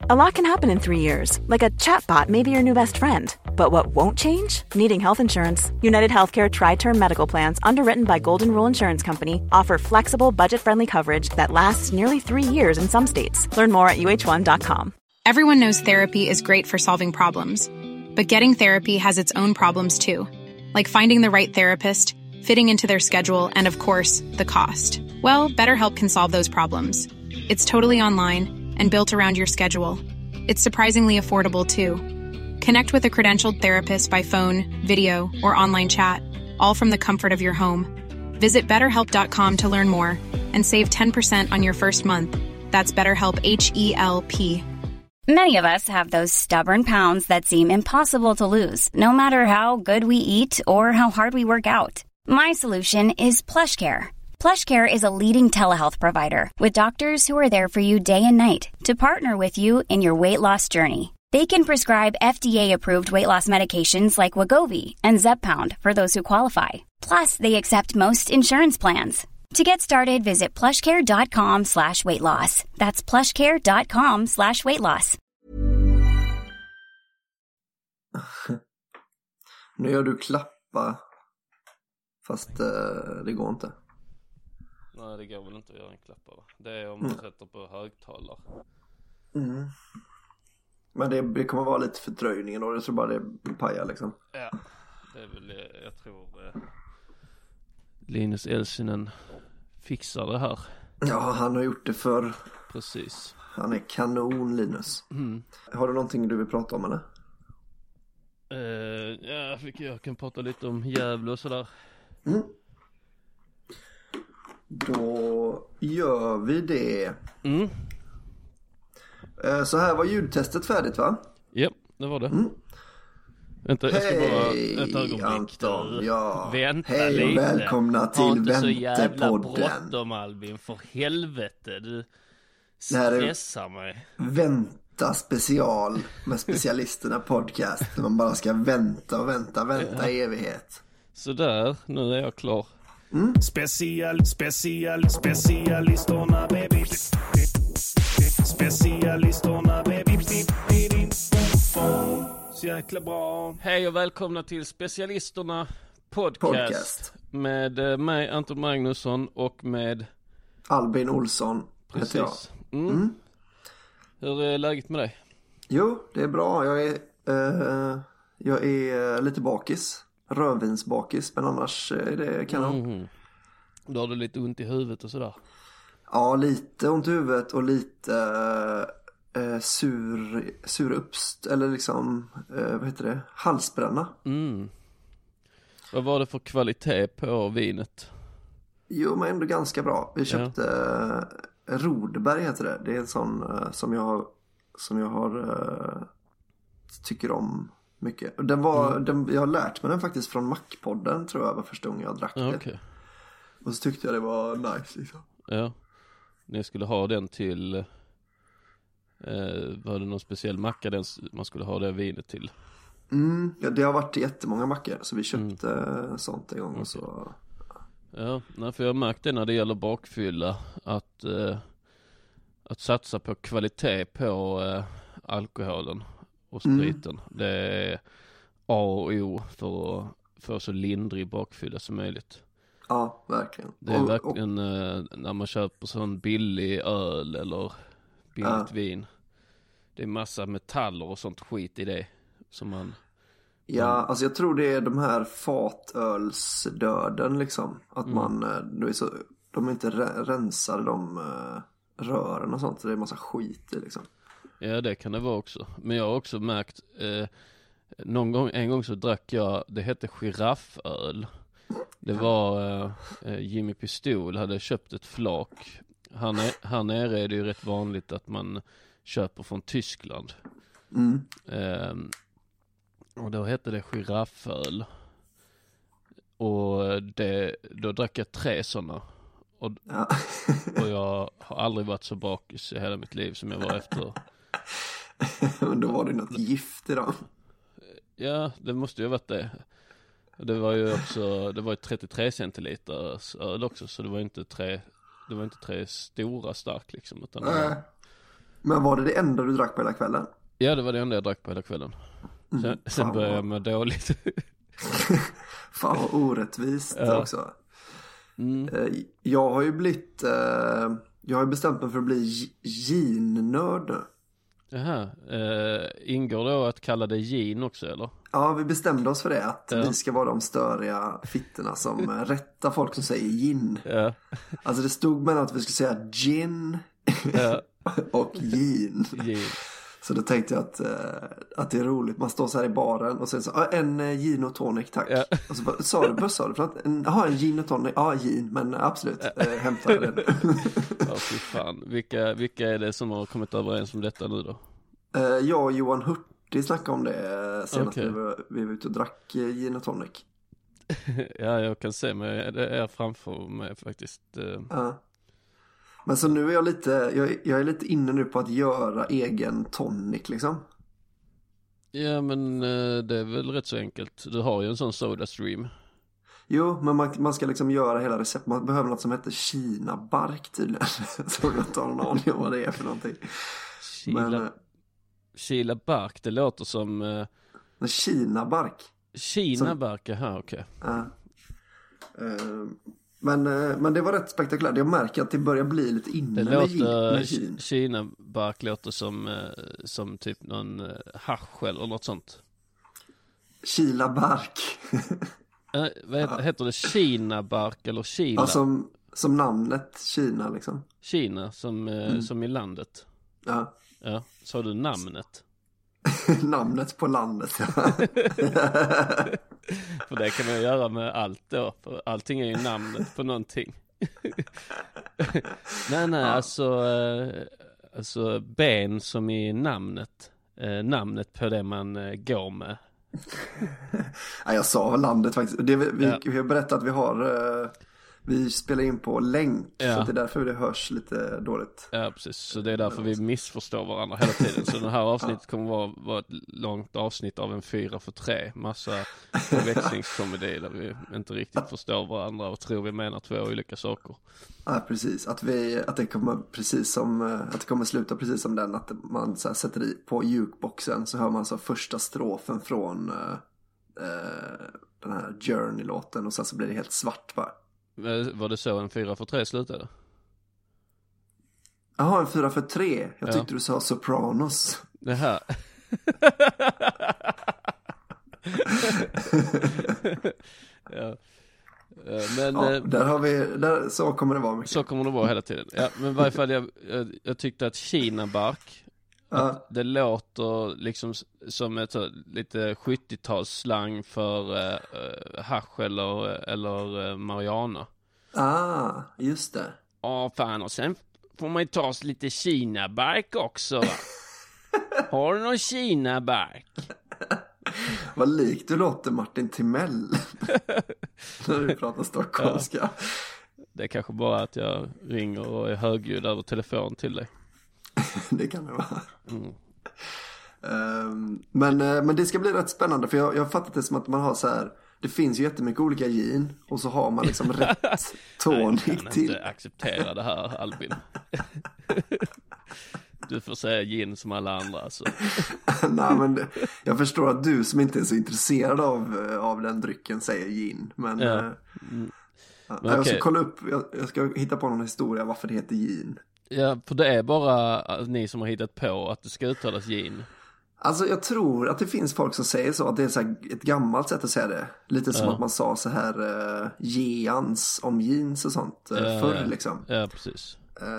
A lot can happen in 3 years, like a chatbot may be your new best friend. But what won't change? Needing health insurance. United Healthcare Tri-Term Medical Plans, underwritten by Golden Rule Insurance Company, offer flexible, budget-friendly coverage that lasts nearly 3 years in some states. Learn more at uh1.com. Everyone knows therapy is great for solving problems. But getting therapy has its own problems too. Like finding the right therapist, fitting into their schedule, and of course, the cost. Well, BetterHelp can solve those problems. It's totally online and built around your schedule. It's surprisingly affordable too. Connect with a credentialed therapist by phone, video, or online chat, all from the comfort of your home. Visit BetterHelp.com to learn more and save 10% on your first month. That's BetterHelp, H-E-L-P. Many of us have those stubborn pounds that seem impossible to lose, no matter how good we eat or how hard we work out. My solution is PlushCare. PlushCare is a leading telehealth provider with doctors who are there for you day and night to partner with you in your weight loss journey. They can prescribe FDA-approved weight loss medications like Wegovy and Zepbound for those who qualify. Plus, they accept most insurance plans. To get started, visit plushcare.com/weightloss. That's plushcare.com/weightloss. Nu gör du klappa, fast det går inte. Nej, det går väl inte att göra en klappa, va? Det är om man sätter på högtalare. Mm. Men det kommer vara lite fördröjning då. Jag tror bara det pajar liksom. Ja, det är väl, jag tror Linus Elsinen fixar det här. Ja, han har gjort det för. Precis. Han är kanon, Linus. Har du någonting du vill prata om, eller? Ja, jag kan prata lite om Gävle och sådär. Då gör vi det. Så här var ljudtestet färdigt, va? Ja, det var det. Vänta, jag ska bara ett ögonblick. Anton, ja. Vänta hej lite. Och välkomna till Väntepodden. Har inte så jävla bråttom, Albin, för helvete. Du stressar mig. Vänta special med specialisterna podcast. Man bara ska vänta i evighet. Så där, nu är jag klar. Specialisterna, baby. Specialisterna, baby. Så jäkla bra. Hej och välkomna till Specialisterna podcast. Med mig Anton Magnusson och med Albin Olsson. Precis. Hur är läget med dig? Jo, det är bra. Jag är lite bakis. Rödvinsbakis, men annars är det kanon. Då har du lite ont i huvudet och sådär. Ja, lite ont i huvudet och lite sur uppst, eller liksom vad heter det? Halsbränna. Vad var det för kvalitet på vinet? Jo, men ändå ganska bra. Vi köpte Rodberg heter det. Det är en sån som jag har tycker om mycket. Och jag har lärt mig den faktiskt från Mac-podden, tror jag, var första gången jag drack det. Okay. Och så tyckte jag det var nice liksom. Ja. Ni skulle ha den till var det någon speciell macka man skulle ha det vinet till? Ja, det har varit jättemånga mackor, så vi köpte sånt en gång. Okay. Och så. Ja, för jag har märkt det när det gäller bakfylla att satsa på kvalitet på alkoholen och spriten. Det är A och O för att få så lindrig bakfylla som möjligt. Ja, verkligen. Det är verkligen när man köper sån billig öl eller billigt vin. Det är massa metaller och sånt skit i det som man... Ja, alltså jag tror det är de här fatölsdöden liksom. Att de inte rensar de rören och sånt. Så det är massa skit i liksom. Ja, det kan det vara också. Men jag har också märkt en gång så drack jag, det hette girafföl. Det var Jimmy Pistol hade köpt ett flak. Här nere är det ju rätt vanligt att man köper från Tyskland. Och då hette det girafföl. Och då drack jag 3 sådana. Och jag har aldrig varit så bakis i hela mitt liv som jag var efter. Men då var det något gift i dem. Ja, det måste ju ha varit det. Det var ju också, det var 33 centiliter öl också, så det var inte tre stora stark liksom, utan Men var det enda du drack på hela kvällen? Ja, det var det enda jag drack på hela kvällen. Sen började jag må dåligt. Fan vad orättvist också. Jag har ju blivit jag har ju bestämt mig för att bli gin-nörd nu. Jaha, ingår då att kalla det gin också eller? Ja, vi bestämde oss för det, att vi ska vara de störiga fittorna som rättar folk som säger gin. Ja. Alltså det stod mellan att vi skulle säga gin och gin. Så då tänkte jag att det är roligt. Man står så här i baren och sen så en gin och tonic, tack. Ja. Och så bara, sa du förlåt? En gin och tonic. Ja, gin, men absolut. Hämta den. Ja, fy fan. Vilka är det som har kommit överens om detta nu då? Jag och Johan Hurtig snackade om det senast vi var ute och drack gin och tonic. Ja, jag kan se mig. Det är framför mig faktiskt. Ja. Men så nu är jag är lite inne nu på att göra egen tonic liksom. Ja, men det är väl rätt så enkelt. Du har ju en sån SodaStream. Jo, men man ska liksom göra hela recept. Man behöver något som heter Kina-bark tydligen. Så jag tar någon aning om vad det är för någonting. Kila-bark, det låter som... Kina-bark. Kina-bark, jaha, okej. Men det var rätt spektakulärt. Jag märker att det börjar bli lite inne med gin. Kina-bark låter som typ någon hasch eller något sånt. Kila-bark. Vad heter det? Kina-bark eller Kila? Ja, som namnet Kina liksom. Kina, som i landet. Ja. Ja, sa du namnet? Namnet på landet, ja. För det kan man göra med allt då. För allting är ju namnet på någonting. Nej, alltså ben som i namnet. Namnet på det man går med. Ja, jag sa landet faktiskt. Vi har berättat att vi spelar in på länk, så det är därför det hörs lite dåligt. Ja, precis. Så det är därför vi missförstår varandra hela tiden. Så det här avsnittet kommer vara ett långt avsnitt av en 4-för-3. Massa förväxlingskomedi där vi inte riktigt förstår varandra och tror vi menar 2 olika saker. Ja, precis. Att det kommer sluta precis som den, att man så här sätter i på jukeboxen så hör man så första strofen från den här Journey-låten och sen så blir det helt svart bara. Var det så en 4-för-3 slutade? Jaha, en 4-för-3. Jag tyckte du sa Sopranos. Det här. Ja. Men där har vi så kommer det vara mycket. Så kommer det vara hela tiden. Ja, men i varje fall jag tyckte att Kina-bark att det låter liksom som ett lite 70-talsslang för hasch eller marijuana. Just det. Fan, och sen får man ju ta oss lite Kina-bark också, va? Har du någon Kina-bark? Vad likt du låter Martin Timell när du pratar stockholmska. Ja. Det är kanske bara att jag ringer och är högljudd över telefon till dig. Det kan det vara. Men det ska bli rätt spännande, för jag har fattat det som att man har så här, det finns ju jättemycket olika gin och så har man liksom rätt tonic till. Jag kan inte acceptera det här, Albin. Du får säga gin som alla andra alltså. Nej, men jag förstår att du som inte är så intresserad av den drycken säger gin. Men, jag ska kolla upp, jag ska hitta på någon historia varför det heter gin. Ja, för det är bara ni som har hittat på att det ska uttalas gin. Alltså jag tror att det finns folk som säger så, att det är så här ett gammalt sätt att säga det. Lite som att man sa så här jeans om jeans och sånt förr liksom. Ja, precis.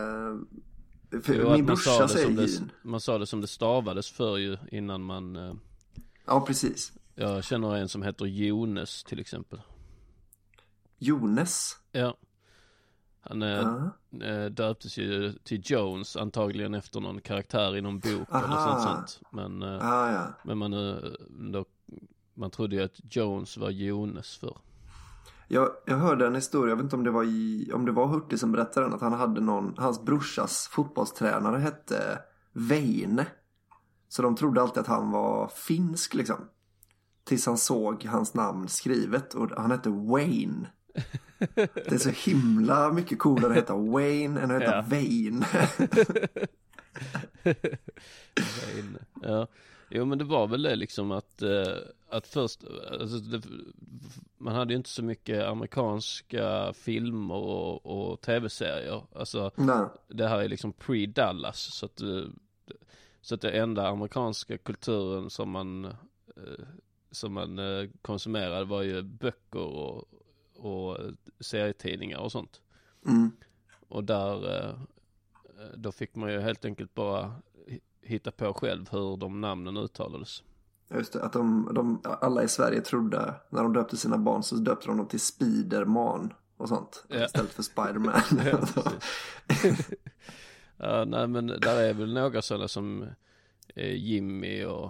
Min brorsa säger gin. Man sa det som det stavades för ju innan man... Ja, precis. Jag känner en som heter Jones till exempel. Jones? Ja. Han döptes ju till Jones, antagligen efter någon karaktär i någon bok eller sånt. Men, men man trodde ju att Jones var Jones för. Jag hörde en historia, jag vet inte om det var Hurtig som berättade den, att han hade hans brorsas fotbollstränare hette Veine. Så de trodde alltid att han var finsk liksom. Tills han såg hans namn skrivet och han hette Wayne. Det är så himla mycket coolare att heta Wayne än att heta Veine. Ja. Jo, men det var väl det liksom att först, alltså man hade ju inte så mycket amerikanska filmer och tv-serier. Alltså, det här är liksom pre-Dallas, så att det enda amerikanska kulturen som man konsumerade var ju böcker och serietidningar och sånt. Och då fick man ju helt enkelt bara hitta på själv hur de namnen uttalades. Just det, att de alla i Sverige trodde, när de döpte sina barn så döpte de dem till Spiderman och sånt, istället för Spiderman. Ja, nej, men där är väl några sådana som Jimmy och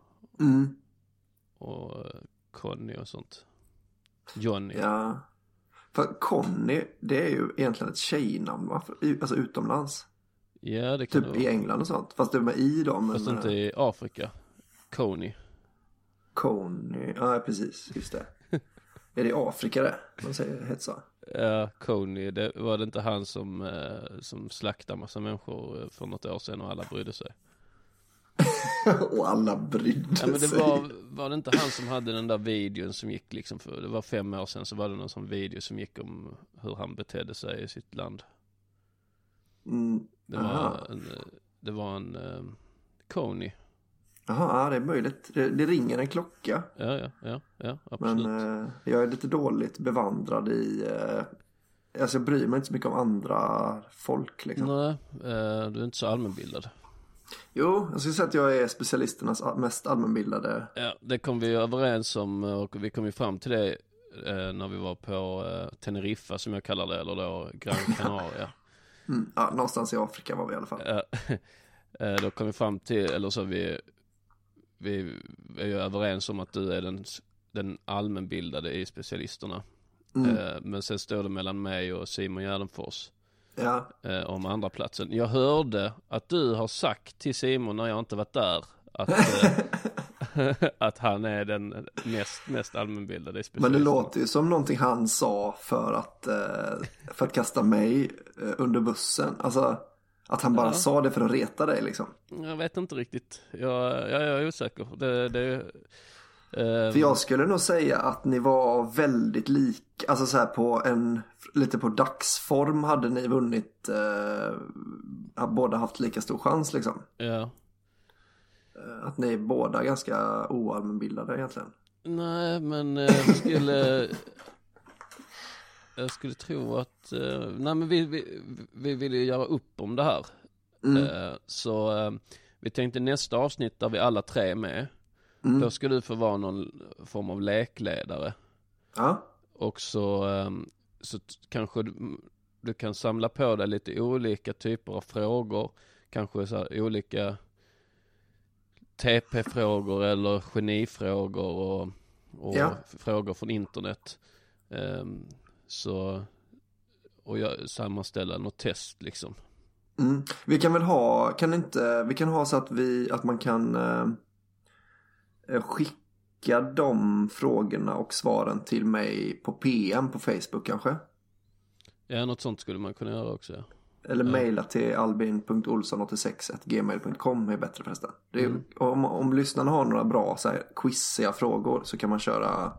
Conny och sånt. Johnny. Ja. För Conny, det är ju egentligen ett tjejnamn, va? Alltså utomlands. Ja, det kan typ i England och sånt. Fast det är med i dem. Fast inte i Afrika. Conny, ja precis, just det. Är det i Afrika det? Man säger het så. Ja, Conny, det var det inte han som slaktade massa människor för något år sedan och alla brydde sig. Och alla brydde sig. Ja, men det var det inte han som hade den där videon som gick liksom för, det var 5 år sedan, så var det någon sån video som gick om hur han betedde sig i sitt land. Det var en Conny. Jaha, det är möjligt. Det ringer en klocka. Ja, absolut. Men jag är lite dåligt bevandrad i... alltså jag bryr mig inte så mycket om andra folk liksom. Nej, du är inte så allmänbildad. Jo, jag skulle säga att jag är specialisternas mest allmänbildade. Ja, det kom vi överens om, och vi kom ju fram till det när vi var på Teneriffa, som jag kallar det, eller då Gran Canaria. Ja, någonstans i Afrika var vi i alla fall. Då kom vi fram till, eller så vi är ju överens om att du är den allmänbildade i specialisterna. Men sen står det mellan mig och Simon Gärdenfors om andra platsen. Jag hörde att du har sagt till Simon, när jag inte varit där, att han är den mest allmänbildade i specialisterna. Men det låter ju som någonting han sa för att kasta mig under bussen. Alltså att han bara sa det för att reta dig liksom. Jag vet inte riktigt. Jag är osäker. För jag skulle nog säga att ni var väldigt lika. Alltså så här lite på dagsform hade ni vunnit. Båda haft lika stor chans liksom. Ja. Att ni är båda ganska oallmänbildade egentligen. Nej, men jag skulle tro att nej, men vi ville göra upp om det här. Så vi tänkte nästa avsnitt där vi alla tre är med. Då ska du få vara någon form av lekledare. Ja. Och så kanske du kan samla på dig lite olika typer av frågor. Kanske så här olika TP-frågor eller genifrågor och frågor från internet. Och jag sammanställa något test liksom. Vi kan väl vi kan ha så att man kan skicka de frågorna och svaren till mig på PM på Facebook kanske. Ja, något sånt skulle man kunna göra också. Ja. Eller mejla till albin.olsson86@gmail.com är bättre förresten. Det är, om lyssnarna har några bra så här quiziga frågor så kan man köra.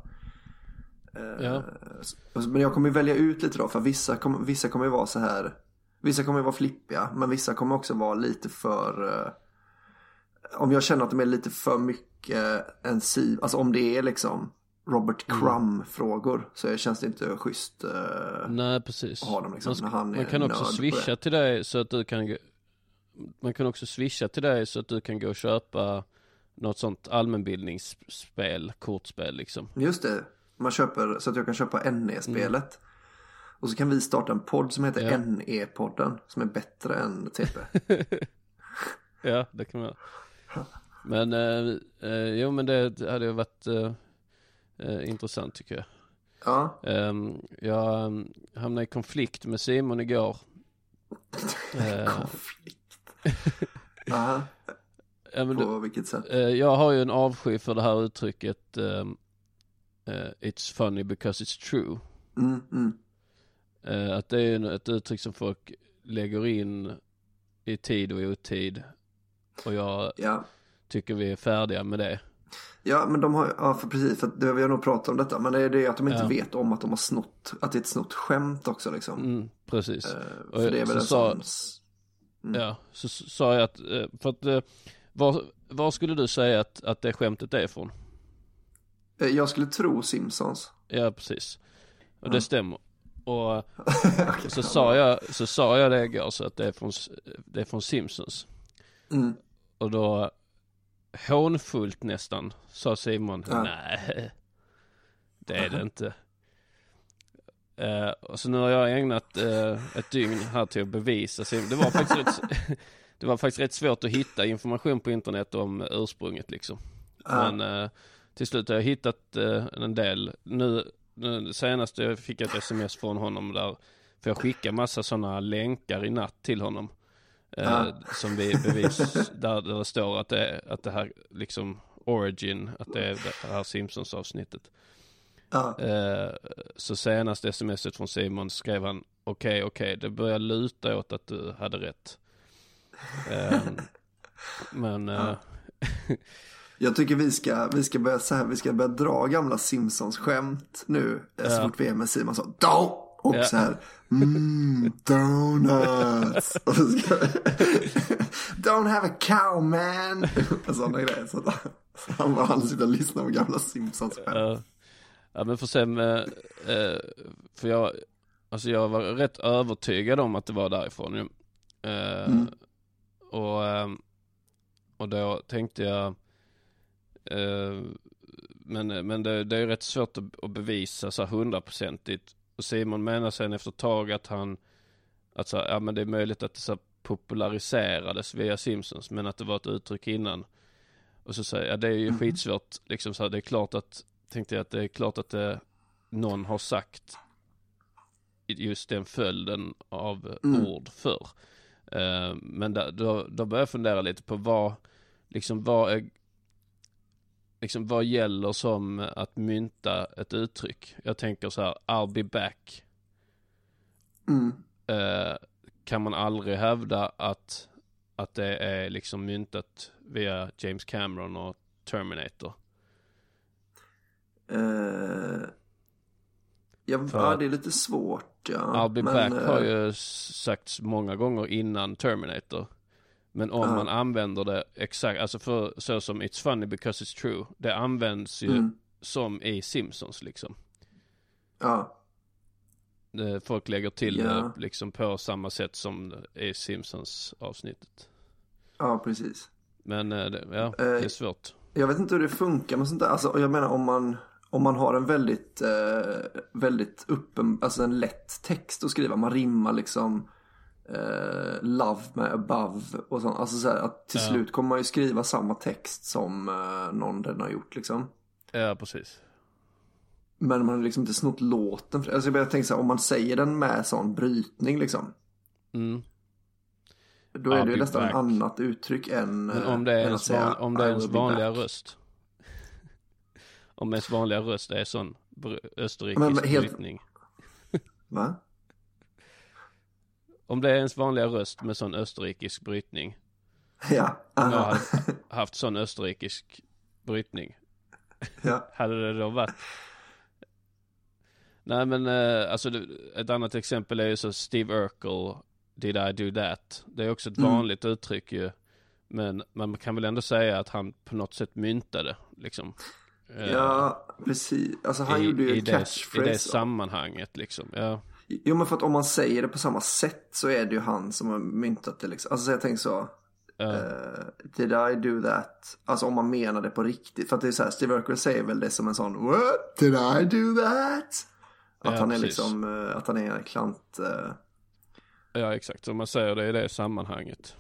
Men jag kommer välja ut lite då, för vissa kommer ju vara så här. Vissa kommer ju vara flippiga, men vissa kommer också vara lite för om jag känner att de är lite för mycket alltså om det är liksom Robert Crumb-frågor så känns det inte schysst. Nej, precis. Att ha dem liksom, man kan också swisha till dig så att du kan gå och köpa något sånt allmänbildningsspel, kortspel liksom. Just det. Man köper så att jag kan köpa NE-spelet. Och så kan vi starta en podd som heter NE-podden, som är bättre än TP. Ja, det kan man. Men jo, men det hade ju varit intressant tycker jag. Ja. Jag hamnade i konflikt med Simon igår. Konflikt? Aha. På vilket sätt? Jag har ju en avsky för det här uttrycket it's funny because it's true. Att det är ett uttryck som folk lägger in i tid och i otid. Och jag tycker vi är färdiga med det. Ja, men de har, ja, för precis, för vi har nog pratat om detta, men det är det att de inte vet om att de har snott, att det är ett snott skämt också liksom. Precis. För det är väl en sån... Ja, så sa jag att, för att, var skulle du säga att det skämtet är ifrån? Jag skulle tro Simpsons. Ja, precis. Och det stämmer. Och okay, så sa jag det igår, så att det är från Simpsons. Och då hånfullt nästan sa Simon, nej, det är det inte. Och så nu har jag ägnat ett dygn här till att bevisa. Det var faktiskt rätt svårt att hitta information på internet om ursprunget liksom. Men till slut har jag hittat en del. Nu senast jag fick ett sms från honom där, för jag skickar massa sådana länkar i natt till honom. Som vi bevis där det står att det här liksom origin, att det är det här Simpsons avsnittet. Så senast smset från Simon skrev han okej, det börjar luta åt att du hade rätt. Men jag tycker vi ska börja så här, vi ska börja dra gamla Simpsons skämt nu så fort vi är med Simon så och så här donuts och så ska don't have a cow man och sådana grejer, så att han sitter och lyssnar på gamla Simpsons skämt. Ja, men för sen för jag var rätt övertygad om att det var därifrån. Och då tänkte jag men det är rätt svårt att bevisa så 100%. Och Simon menar sen efter ett tag att men det är möjligt att det så populariserades via Simpsons, men att det var ett uttryck innan. Och så säger jag, det är ju skitsvårt liksom, så det är klart att, tänkte jag, att det är klart att någon har sagt just den följden av ord för. Men då börjar jag fundera lite på vad gäller som att mynta ett uttryck. Jag tänker så här, I'll be back. Kan man aldrig hävda att det är liksom myntat via James Cameron och Terminator? Ja, det är lite svårt. Ja. I'll be back har ju sagts många gånger innan Terminator. Men om man använder det exakt, alltså för så som It's funny because it's true, det används ju som i Simpsons liksom. Folk lägger till det liksom på samma sätt som i Simpsons avsnittet. Ja, precis. Men det är svårt. Jag vet inte hur det funkar med sånt där. Alltså, jag menar om man har en väldigt alltså en lätt text att skriva, man rimmar liksom love med above och sånt. Alltså så här, att till slut kommer man ju skriva samma text som någon den har gjort liksom. Ja, precis. Men man har liksom inte snott låten. Alltså jag tänker så här, om man säger den med sån brytning liksom. Då är det ju nästan ett annat uttryck än... Men om det är ens vanliga röst. Om ens vanliga röst är sån österrikisk brytning. Va? Om det är ens vanliga röst med sån österrikisk brytning. Ja. Om jag hade haft sån österrikisk brytning. Ja. Hade det då varit... Nej, men alltså ett annat exempel är ju så Steve Urkel, Did I Do That? Det är också ett vanligt uttryck ju. Men man kan väl ändå säga att han på något sätt myntade liksom. Ja, precis. Alltså han gjorde ju catchphrase. I det sammanhanget liksom, ja. Jo, men för att om man säger det på samma sätt så är det ju han som har myntat det liksom. Alltså jag tänker så, did I do that? Alltså om man menar det på riktigt. För att det är så här, Steve Urkel säger väl det som en sån, what? Did I do that? Att han är precis. Liksom, att han är en klant. Ja, exakt. Så man säger det i det sammanhanget.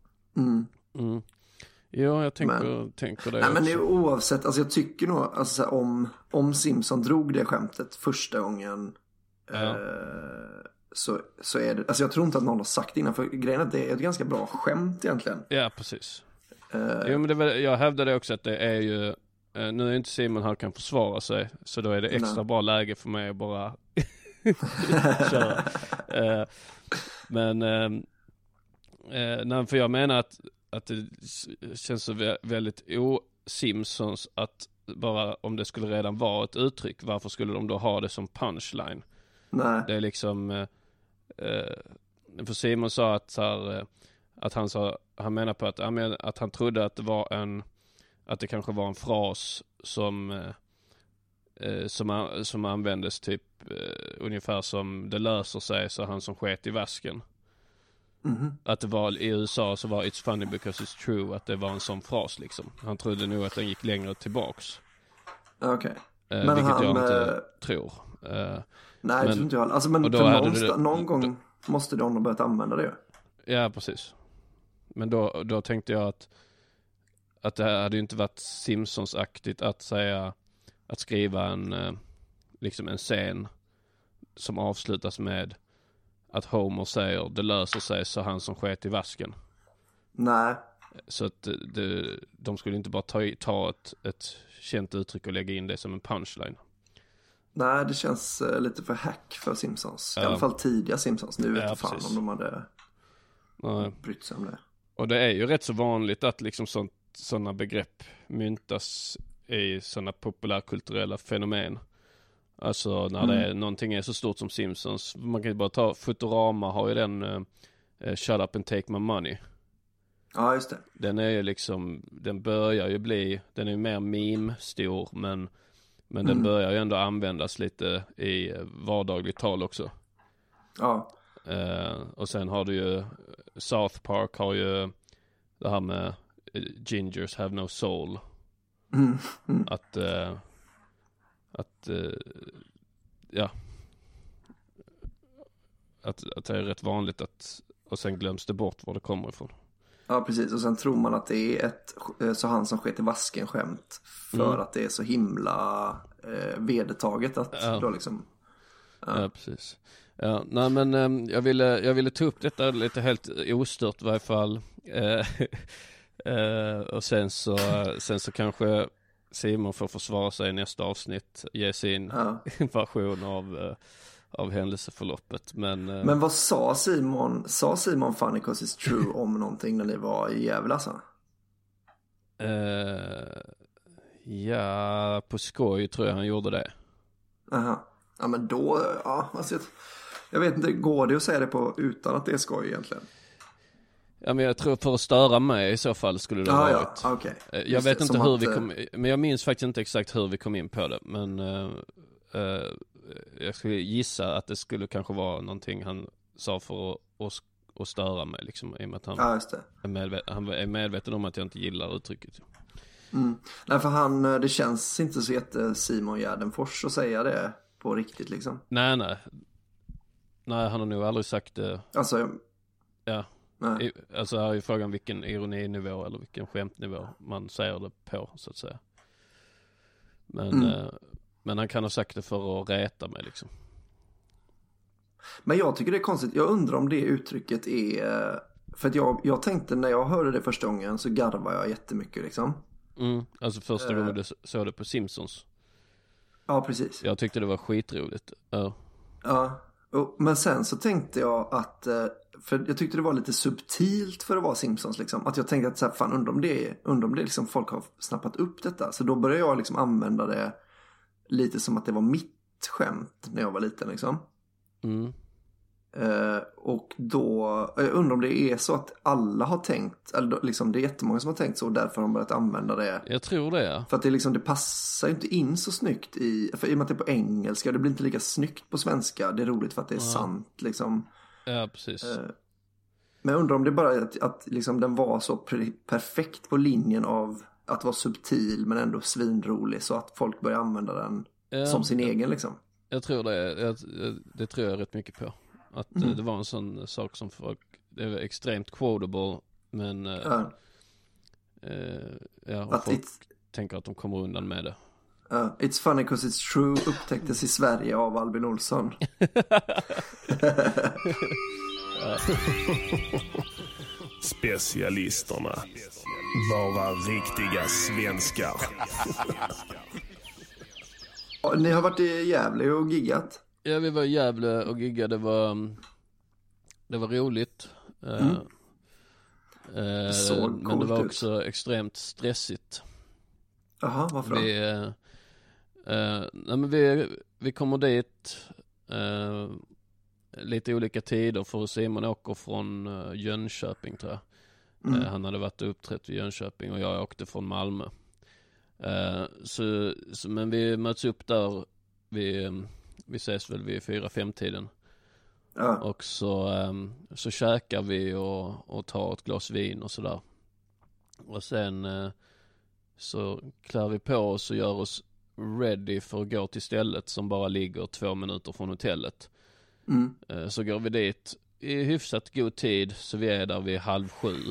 Ja, jag tänker det. Nej, men det är oavsett, alltså jag tycker nog, alltså så här, om Simpson drog det skämtet första gången, så är det, alltså jag tror inte att någon har sagt det innan, för grejen är att det är ett ganska bra skämt egentligen. Ja, precis. Jo, men jag hävdade också att det är ju, nu är inte Simon här kan försvara sig, så då är det extra bra läge för mig att bara köra. Men Nej, för jag menar att det känns så väldigt o-Simpsons att bara om det skulle redan vara ett uttryck, varför skulle de då ha det som punchline? Nej. Det är liksom för Simon sa att så här, att han menar på att han trodde att det var att det kanske var en fras som användes typ ungefär som det löser sig, så han som sket i vasken. Att det var i USA så var it's funny because it's true, att det var en sån fras liksom. Han trodde nog att den gick längre tillbaks. Okej. Vilket jag inte tror. Nej, det tror inte jag. Alltså, men någon gång måste de ha börjat använda det. Ja, precis. Men då tänkte jag att det hade ju inte varit Simpsons-aktigt att skriva liksom en scen som avslutas med att Homer säger det löser sig, så han som sket i vasken. Nej. Så att de skulle inte bara ta ett känt uttryck och lägga in det som en punchline. Nej, det känns lite för hack för Simpsons. I alla fall tidiga Simpsons. Nu vet jag fan om de hade brytt sig om det. Och det är ju rätt så vanligt att liksom sådana begrepp myntas i sådana populärkulturella fenomen. Alltså när någonting är så stort som Simpsons. Man kan ju bara ta Futurama, har ju den Shut up and take my money. Ja, just det. Den är ju liksom, den börjar ju bli, den är ju mer meme-stor, men den börjar ju ändå användas lite i vardagligt tal också. Ja. Och sen har du ju South Park har ju det här med Gingers have no soul. Att det är rätt vanligt och sen glöms det bort var det kommer ifrån. Ja, precis. Och sen tror man att det är ett så han som sket i vasken skämt för att det är så himla vedertaget att då liksom... Ja, precis. Ja, nej men jag ville ta upp detta lite helt ostört i varje fall. Och sen så kanske Simon får försvara sig i nästa avsnitt, ge sin version av händelseförloppet. Men vad sa Simon? Sa Simon funny 'cause it's true om någonting när ni var i Gävle alltså? Ja, på skoj tror jag han gjorde det. Aha. Ja, men då, alltså, jag vet inte, går det att säga det utan att det är skoj egentligen? Ja, men jag tror för att störa mig i så fall skulle det ha varit. Ja, okay. Jag vet inte hur vi kom, men jag minns faktiskt inte exakt hur vi kom in på det. Men jag skulle gissa att det skulle kanske vara någonting han sa för att störa mig liksom, i och med att han, han är medveten om att jag inte gillar uttrycket. Nej, för det känns inte så jätte Simon Gärdenfors att säga det på riktigt liksom. Nej, han har nog aldrig sagt det. Alltså, ja. Nej. Alltså här är ju frågan vilken ironinivå eller vilken skämtnivå man säger det på, så att säga. Men han kan ha sagt det för att reta mig liksom. Men jag tycker det är konstigt. Jag undrar om det uttrycket är... För att jag tänkte när jag hörde det första gången så garvade jag jättemycket liksom. Alltså första gången du såg det på Simpsons. Ja, precis. Jag tyckte det var skitroligt. Ja. Men sen så tänkte jag att... För jag tyckte det var lite subtilt för att vara Simpsons liksom. Att jag tänkte att så här, fan, undrar om det liksom folk har snappat upp detta. Så då började jag liksom använda det lite som att det var mitt skämt när jag var liten liksom. Och då jag undrar om det är så att alla har tänkt, eller liksom det är jättemånga som har tänkt så och därför har de börjat använda det. Jag tror det, ja. För att det liksom, det passar inte in så snyggt för i och med att det är på engelska, det blir inte lika snyggt på svenska. Det är roligt för att det är sant liksom. Ja, precis. Men jag undrar om det bara att liksom den var så perfekt på linjen av att vara subtil men ändå svinrolig, så att folk börjar använda den som sin egen liksom. Jag tror det tror jag rätt mycket på. Att det var en sån sak som folk, det var extremt quotable, men och folk tänker att de kommer undan med det. It's funny 'cause it's true upptäcktes i Sverige av Albin Olsson. Specialisterna. Bara riktiga svenskar. Ni har varit i Gävle och giggat? Ja, vi var i Gävle och giggade. Det var roligt. Men det var också extremt stressigt. Jaha, varför då? Vi kommer dit lite olika tider, för Simon åker från Jönköping, tror jag. Han hade varit uppträtt i Jönköping och jag åkte från Malmö. Men vi möts upp där, vi ses väl vid 4-5-tiden. Ja. Och så käkar vi och tar ett glas vin och sådär. Och sen så klär vi på oss och gör oss ready för att gå till stället som bara ligger 2 minuter från hotellet. Så går vi dit i hyfsat god tid, så vi är där vid 6:30.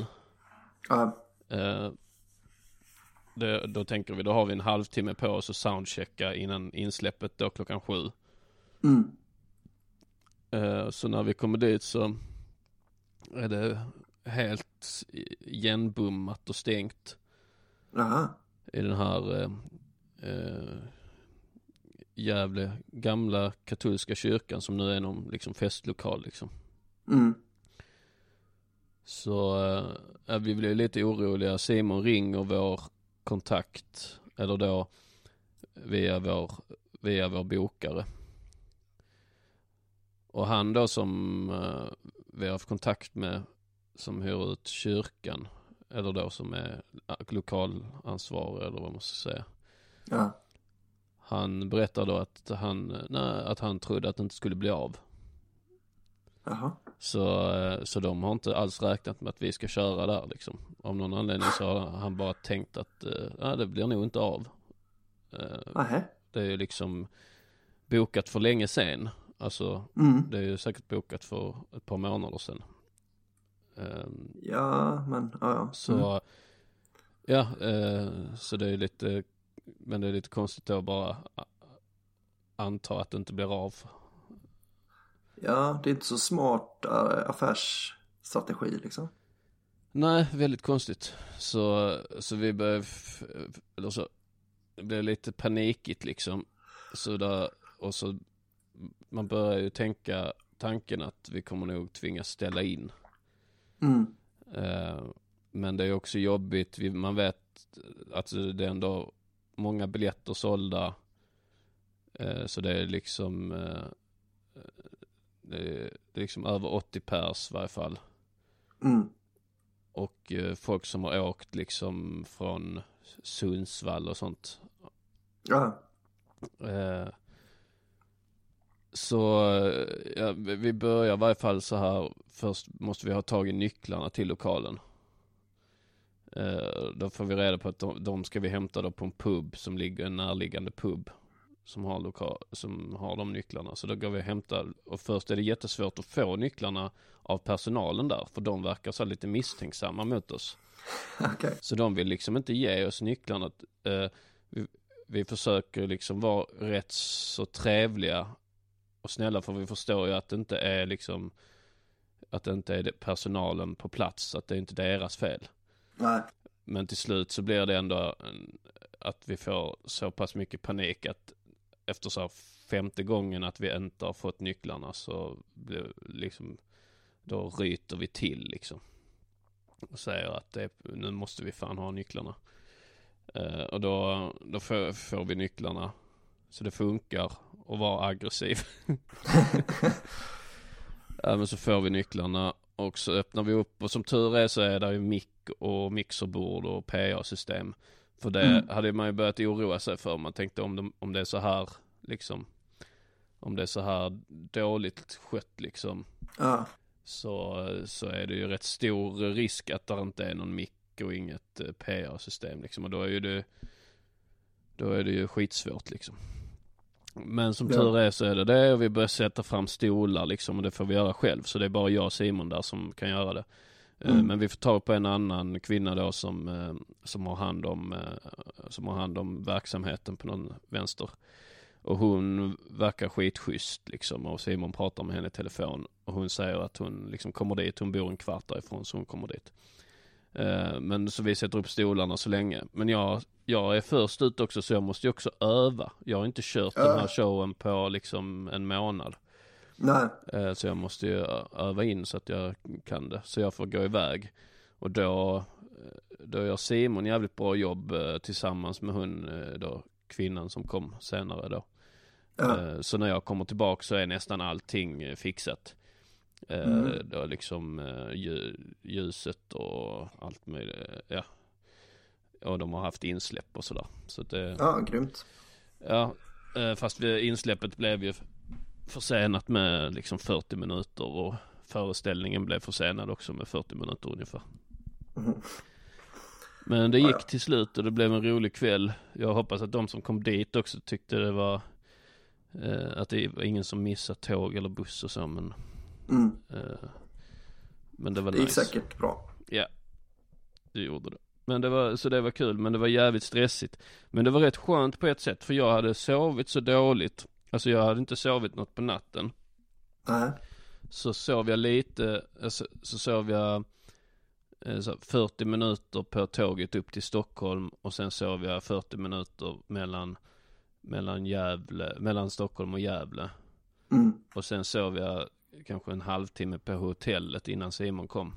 Då tänker vi, då har vi en halvtimme på oss att soundchecka innan insläppet då 7:00. Så när vi kommer dit så är det helt igenbommat och stängt. Aha. I den här jävla gamla katolska kyrkan som nu är någon liksom festlokal liksom. Så vi blev lite oroliga. Simon ringer vår kontakt, eller då via vår bokare. Och han då som vi har haft kontakt med, som hyr ut kyrkan, eller då som är lokalansvarig eller vad man ska säga. Ja. Han berättar då att han trodde att det inte skulle bli av. Jaha. Så de har inte alls räknat med att vi ska köra där liksom. Av någon anledning så har han bara tänkt att det blir nog inte av. Det är ju liksom bokat för länge sedan. Alltså det är ju säkert bokat för ett par månader sedan. Så så det är lite, men det är lite konstigt att bara anta att det inte blir av. Ja, det är inte så smart affärsstrategi liksom. Nej, väldigt konstigt. Så vi började, eller så det blev lite panikigt liksom. Och så man börjar ju tänka tanken att vi kommer nog tvingas ställa in. Men det är också jobbigt. Man vet att det är ändå många biljetter sålda. Så det är liksom det är liksom över 80 pers i varje fall. Och folk som har åkt liksom från Sundsvall och sånt. Ja. Så vi börjar i varje fall så här. Först måste vi ha tagit nycklarna till lokalen. Då får vi reda på att de ska vi hämta då på en pub som ligger, en närliggande pub som har de nycklarna. Så då går vi och hämtar, och först är det jättesvårt att få nycklarna av personalen där, för de verkar så lite misstänksamma mot oss. Okay. Så de vill liksom inte ge oss nycklarna. Vi försöker liksom vara rätt så trevliga och snälla, för vi förstår ju att det inte är liksom, att det inte är personalen på plats, att det är inte deras fel. Nej. Men till slut så blir det ändå att vi får så pass mycket panik att efter så 5:e gången att vi inte har fått nycklarna, så blir liksom, då ryter vi till liksom och säger att nu måste vi fan ha nycklarna. Och då får vi nycklarna, så det funkar att vara aggressiv. Men så får vi nycklarna och så öppnar vi upp, och som tur är så är det ju mick och mixerbord och PA-system. För det hade man ju börjat oroa sig för. Man tänkte om det är så här liksom, om det är så här dåligt skött liksom, så är det ju rätt stor risk att det inte är någon mick och inget PA-system liksom, och då är det ju skitsvårt liksom. Men som tur är så är det, och vi börjar sätta fram stolar liksom, och det får vi göra själv, så det är bara jag och Simon där som kan göra det. Men vi får tag på en annan kvinna då som har hand om verksamheten på någon vänster, och hon verkar skitschysst liksom, och Simon pratar med henne i telefon och hon säger att hon liksom kommer dit, hon bor en kvart därifrån, så hon kommer dit. Men så vi sätter upp stolarna så länge, men jag är först ut också, så jag måste ju också öva. Jag har inte kört den här showen på liksom en månad. Nej. Så jag måste ju öva in så att jag kan det. Så jag får gå iväg. Och då gör Simon jävligt bra jobb tillsammans med hon då, kvinnan som kom senare då. Så när jag kommer tillbaka så är nästan allting fixat. Då liksom ljuset och allt möjligt. Ja. Och de har haft insläpp och sådär. Så det, ja, grymt. Ja, fast insläppet blev ju försenat med liksom 40 minuter och föreställningen blev försenad också med 40 minuter ungefär. Men det gick till slut och det blev en rolig kväll. Jag hoppas att de som kom dit också tyckte det var att det var ingen som missade tåg eller buss och så, men det var det gick nice. säkert bra. Ja, det gjorde det. Men det var kul, men det var jävligt stressigt. Men det var rätt skönt på ett sätt, för jag hade sovit så dåligt. Alltså jag hade inte sovit något på natten. Så sov jag lite, så sov jag 40 minuter på tåget upp till Stockholm, och sen sov jag 40 minuter mellan Stockholm och Gävle. Och sen sov jag kanske en halvtimme på hotellet innan Simon kom.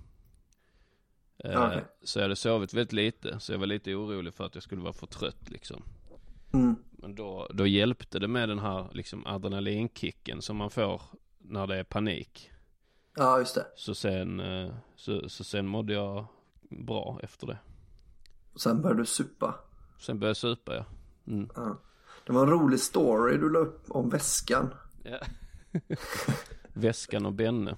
Så jag hade sovit väldigt lite, så jag var lite orolig för att jag skulle vara för trött liksom. Men då hjälpte det med den här liksom adrenalinkicken som man får när det är panik. Ja, just det. Så sen mådde jag bra efter det. Sen började du supa. Ja. Ja. Det var en rolig story du la upp om väskan. Ja. Väskan och Benne.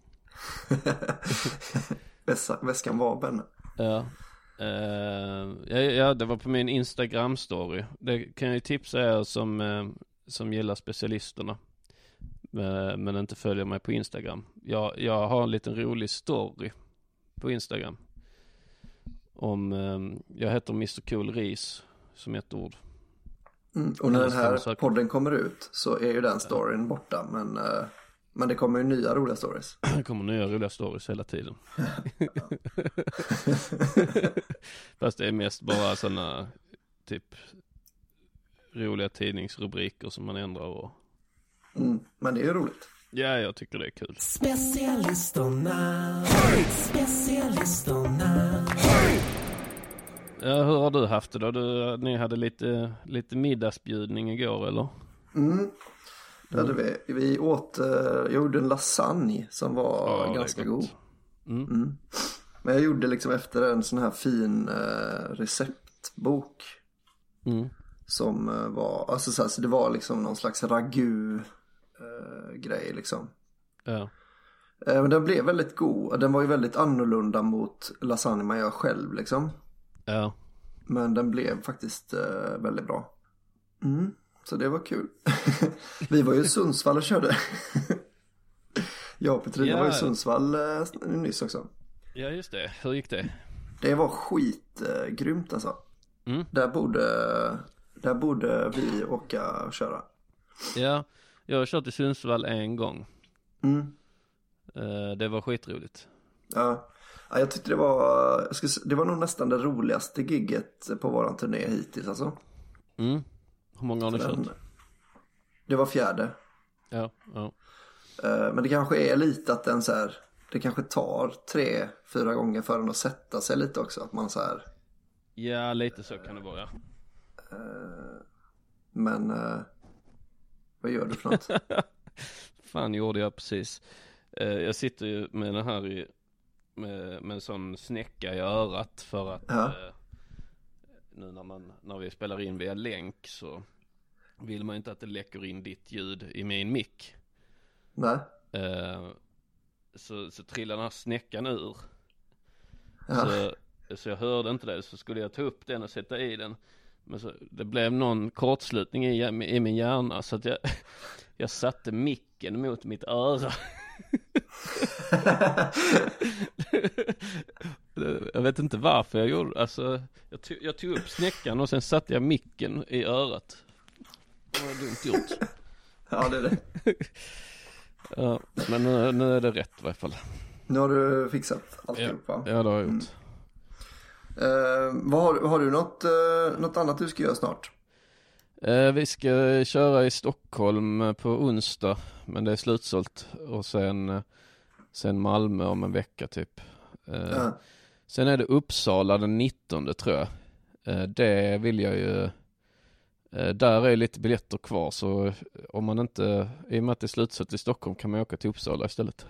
Väskan var Benne. Ja. Ja, det var på min Instagram-story. Det kan jag ju tipsa er som gillar specialisterna men inte följer mig på Instagram. Jag har en liten rolig story på Instagram om jag heter Mr. Cool Ris som ett ord. Och när den här podden kommer ut så är ju den storyn borta, men det kommer ju nya roliga stories. Det kommer nya roliga stories hela tiden. Fast det är mest bara sådana typ roliga tidningsrubriker som man ändrar och... Men det är ju roligt. Ja, jag tycker det är kul. Specialisterna. Ja, hur har du haft det då? Ni hade lite middagsbjudning igår, eller? Det hade vi. Vi åt, jag gjorde en lasagne som var ganska god. Men jag gjorde liksom efter en sån här fin receptbok. Som var, alltså så det var liksom någon slags ragu grej liksom. Ja. Men den blev väldigt god. Den var ju väldigt annorlunda mot lasagne man gör själv liksom. Ja. Men den blev faktiskt väldigt bra. Så det var kul. Vi var ju i Sundsvall och körde. Jag och Petrina var i Sundsvall nyss också. Ja, just det. Hur gick det? Det var skitgrymt alltså. Där borde vi åka och köra. Ja, jag har kört i Sundsvall en gång. Det var skitroligt. Ja, jag tyckte det var nog nästan det roligaste gigget på våran turné hittills alltså. Hur många har ni kört? Det var 4:e. Ja. Men det kanske är lite att den så här, det kanske tar 3-4 gånger för den att sätta sig lite också, att man så här. Ja, lite så kan det vara, ja. Men vad gör du för något? Fan gjorde jag precis. Jag sitter ju med den här med en sån snäcka i örat för att nu när vi spelar in via länk så vill man inte att det läcker in ditt ljud i min mick. Nej. Så trillar den här snäckan ur. Ja. Så jag hörde inte det, så skulle jag ta upp den och sätta i den. Men så, det blev någon kortslutning i min hjärna så att jag satte micken mot mitt öra. Jag vet inte varför jag gjorde. Alltså, jag tog upp snäckan och sen satte jag micken i örat. Det var dumt gjort. Ja, det är det. Ja, men nu är det rätt i varje fall. Nu har du fixat alltihopa. Ja, det har jag gjort. Har du något annat du ska göra snart? Vi ska köra i Stockholm på onsdag, men det är slutsålt. Och sen Malmö om en vecka typ. Sen är det Uppsala den 19, tror jag. Det vill jag ju... Där är lite biljetter kvar, så om man inte... I och med att det är slutsålt i Stockholm kan man åka till Uppsala istället.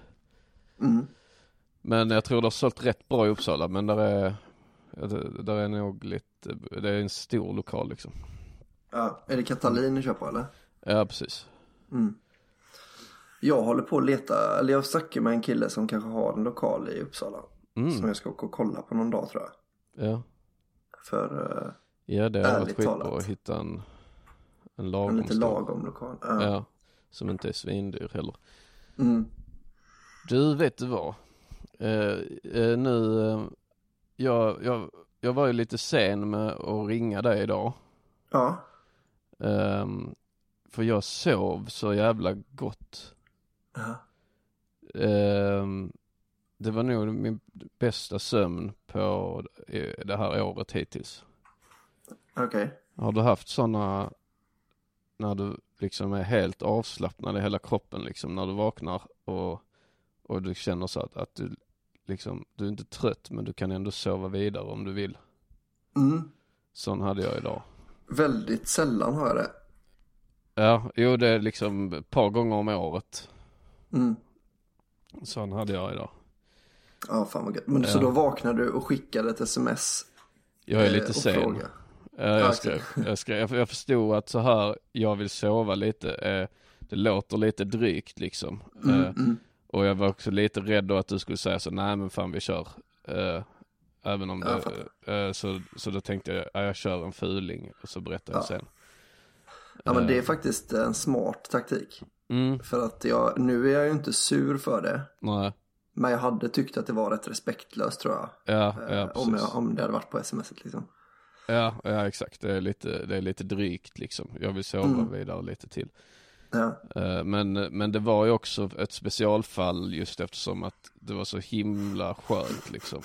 Men jag tror det har sålt rätt bra i Uppsala, men där är nog lite... Det är en stor lokal liksom. Ja, är det Katalin ni köper eller? Ja, precis. Jag håller på att leta, eller jag snackar med en kille som kanske har en lokal i Uppsala. Som jag ska åka och kolla på någon dag, tror jag. Ja. För ja, det har varit skit talat. på att hitta en lagom lite lagom lokal. Ja, som inte är svindyr heller. Du, vet du vad? Jag var ju lite sen med att ringa dig idag. Ja. För jag sov så jävla gott. Det var nog min bästa sömn på det här året hittills. Okej. Har du haft sådana när du liksom är helt avslappnad i hela kroppen liksom, när du vaknar och du känner så att du liksom, du är inte trött men du kan ändå sova vidare om du vill. Sån hade jag idag. Väldigt sällan har jag det. Ja, jo, det är liksom ett par gånger om året. Sån hade jag idag. Ja, fan vad gött. Men så då vaknade du och skickade ett sms. Jag är lite sen. Ja, jag förstod att så här, jag vill sova lite. Det låter lite drygt liksom. Och jag var också lite rädd då att du skulle säga så, nej men fan vi kör. Även om så då tänkte jag kör en fuling och så berättar jag sen. Ja, men det är faktiskt en smart taktik. För att nu är jag ju inte sur för det. Nej. Men jag hade tyckt att det var rätt respektlöst, tror jag. Ja, om det hade varit på smset liksom. Ja, exakt. Det är lite drygt liksom. Jag vill sova vidare lite till. Ja. Men det var ju också ett specialfall just eftersom att det var så himla skönt liksom.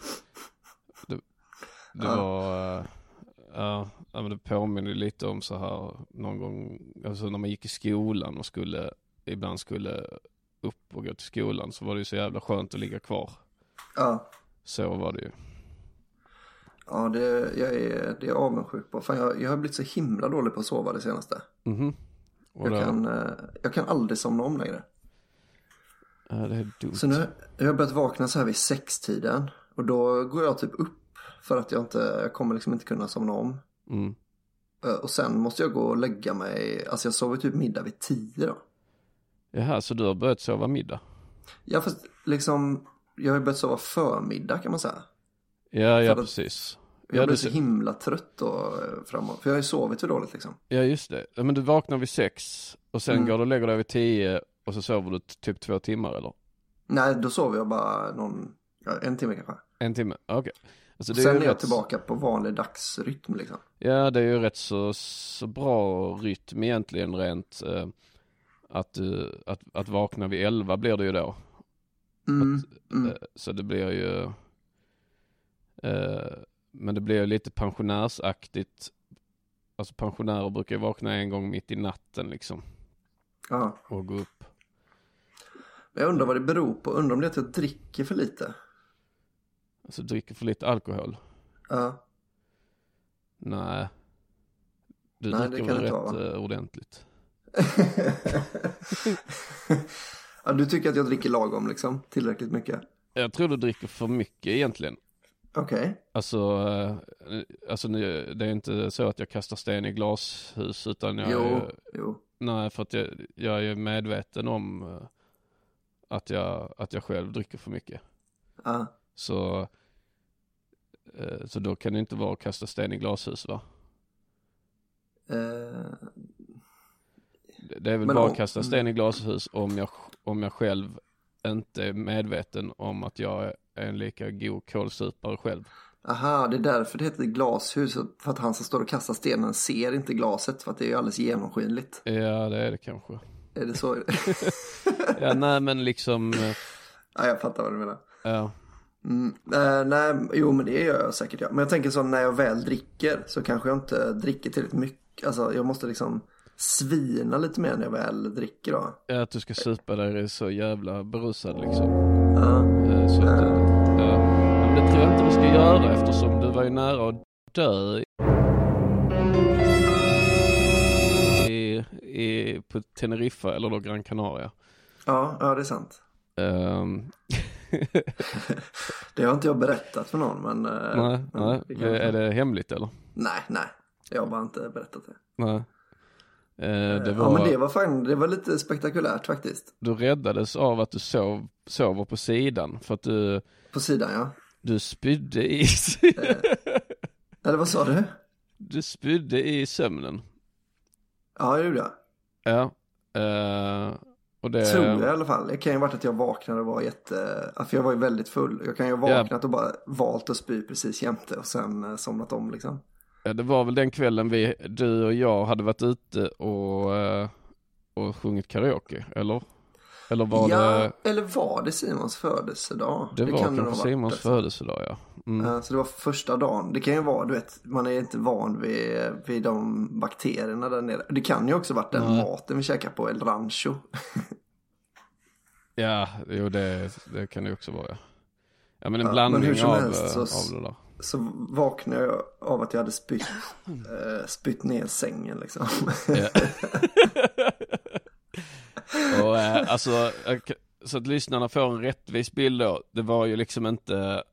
Det var... men det påminner lite om så här någon gång, alltså när man gick i skolan och ibland skulle upp och gå till skolan, så var det ju så jävla skönt att ligga kvar. Ja. Så var det ju. Ja, det är avundsjuk på. Fan, jag har blivit så himla dålig på att sova det senaste. Jag kan aldrig somna om längre. Ja, det är dumt. Så nu jag har börjat vakna så här vid 6-tiden. Och då går jag typ upp för att jag kommer liksom inte kunna somna om. Och sen måste jag gå och lägga mig. Alltså jag sover typ middag vid 10 då. Jaha, så du har börjat sova middag? Ja, fast liksom jag har börjat sova förmiddag kan man säga. Ja, precis. Jag blir så himla trött och framåt. För jag har ju sovit för dåligt liksom. Ja, just det. Men du vaknar vid 6 och sen går du och lägger dig vid 10 och så sover du typ 2 timmar eller? Nej, då sover jag bara en timme kanske. En timme, okej. Alltså, sen är jag tillbaka på vanlig dagsrytm liksom. Ja, det är ju rätt så bra rytm egentligen rent att vakna vid 11 blir det ju då. Så det blir ju men det blir ju lite pensionärsaktigt. Alltså pensionärer brukar ju vakna en gång mitt i natten liksom. Ja. Och gå upp. Jag undrar vad det beror på. Undrar om det är att jag dricker för lite. Alltså dricker för lite alkohol? Ja. Nej. Du dricker väl rätt ordentligt. Ja, du tycker att jag dricker lagom liksom? Tillräckligt mycket? Jag tror du dricker för mycket egentligen. Okej. Alltså det är inte så att jag kastar sten i glashus utan Jo. Nej, för att jag är medveten om att jag själv dricker för mycket. Så då kan det inte vara att kasta sten i glashus, va? Det är väl bara att kasta sten i glashus om jag själv inte är medveten om att jag är en lika god kålsupare själv. Aha, det är därför det heter glashus. För att han som står och kastar stenen ser inte glaset. För att det är ju alldeles genomskinligt. Ja, det är det kanske. Är det så? Ja, nej men liksom... Ja, jag fattar vad du menar. Ja. Nej, jo men det gör jag säkert. Ja. Men jag tänker så när jag väl dricker så kanske jag inte dricker tillräckligt mycket. Alltså jag måste liksom svina lite mer när jag väl dricker då. Ja, att du ska supa där är så jävla berusad liksom. Ja. Så att, det tror jag inte du ska göra eftersom du var ju nära att dö på Teneriffa eller då Gran Canaria. Ja, det är sant. Det har inte jag berättat för någon, men... Nej. Är det hemligt eller? Nej. Jag har bara inte berättat det. Nej. Men det var lite spektakulärt faktiskt. Du räddades av att du sover på sidan för att du... På sidan, ja. Du spydde i... Eller vad sa du? Du spydde i sömnen. Ja, det gjorde jag. Ja. Och det... Tror jag i alla fall. Det kan ju ha varit att jag vaknade och var för jag var ju väldigt full. Jag kan ju ha vaknat och bara valt att spy precis jämte och sen somnat om liksom. Ja, det var väl den kvällen du och jag hade varit ute och sjungit karaoke, eller? Eller var det... eller var det Simons födelsedag? Det var kanske Simons födelsedag, ja. Så det var första dagen. Det kan ju vara, du vet, man är inte van vid de bakterierna där nere. Det kan ju också varit den maten vi käkar på El Rancho. Ja, jo, det kan det också vara, ja. Ja, men en blandning av det där. Så vaknade jag av att jag hade spytt ner sängen liksom. Ja. Och alltså, så att lyssnarna får en rättvis bild då. Det var ju liksom inte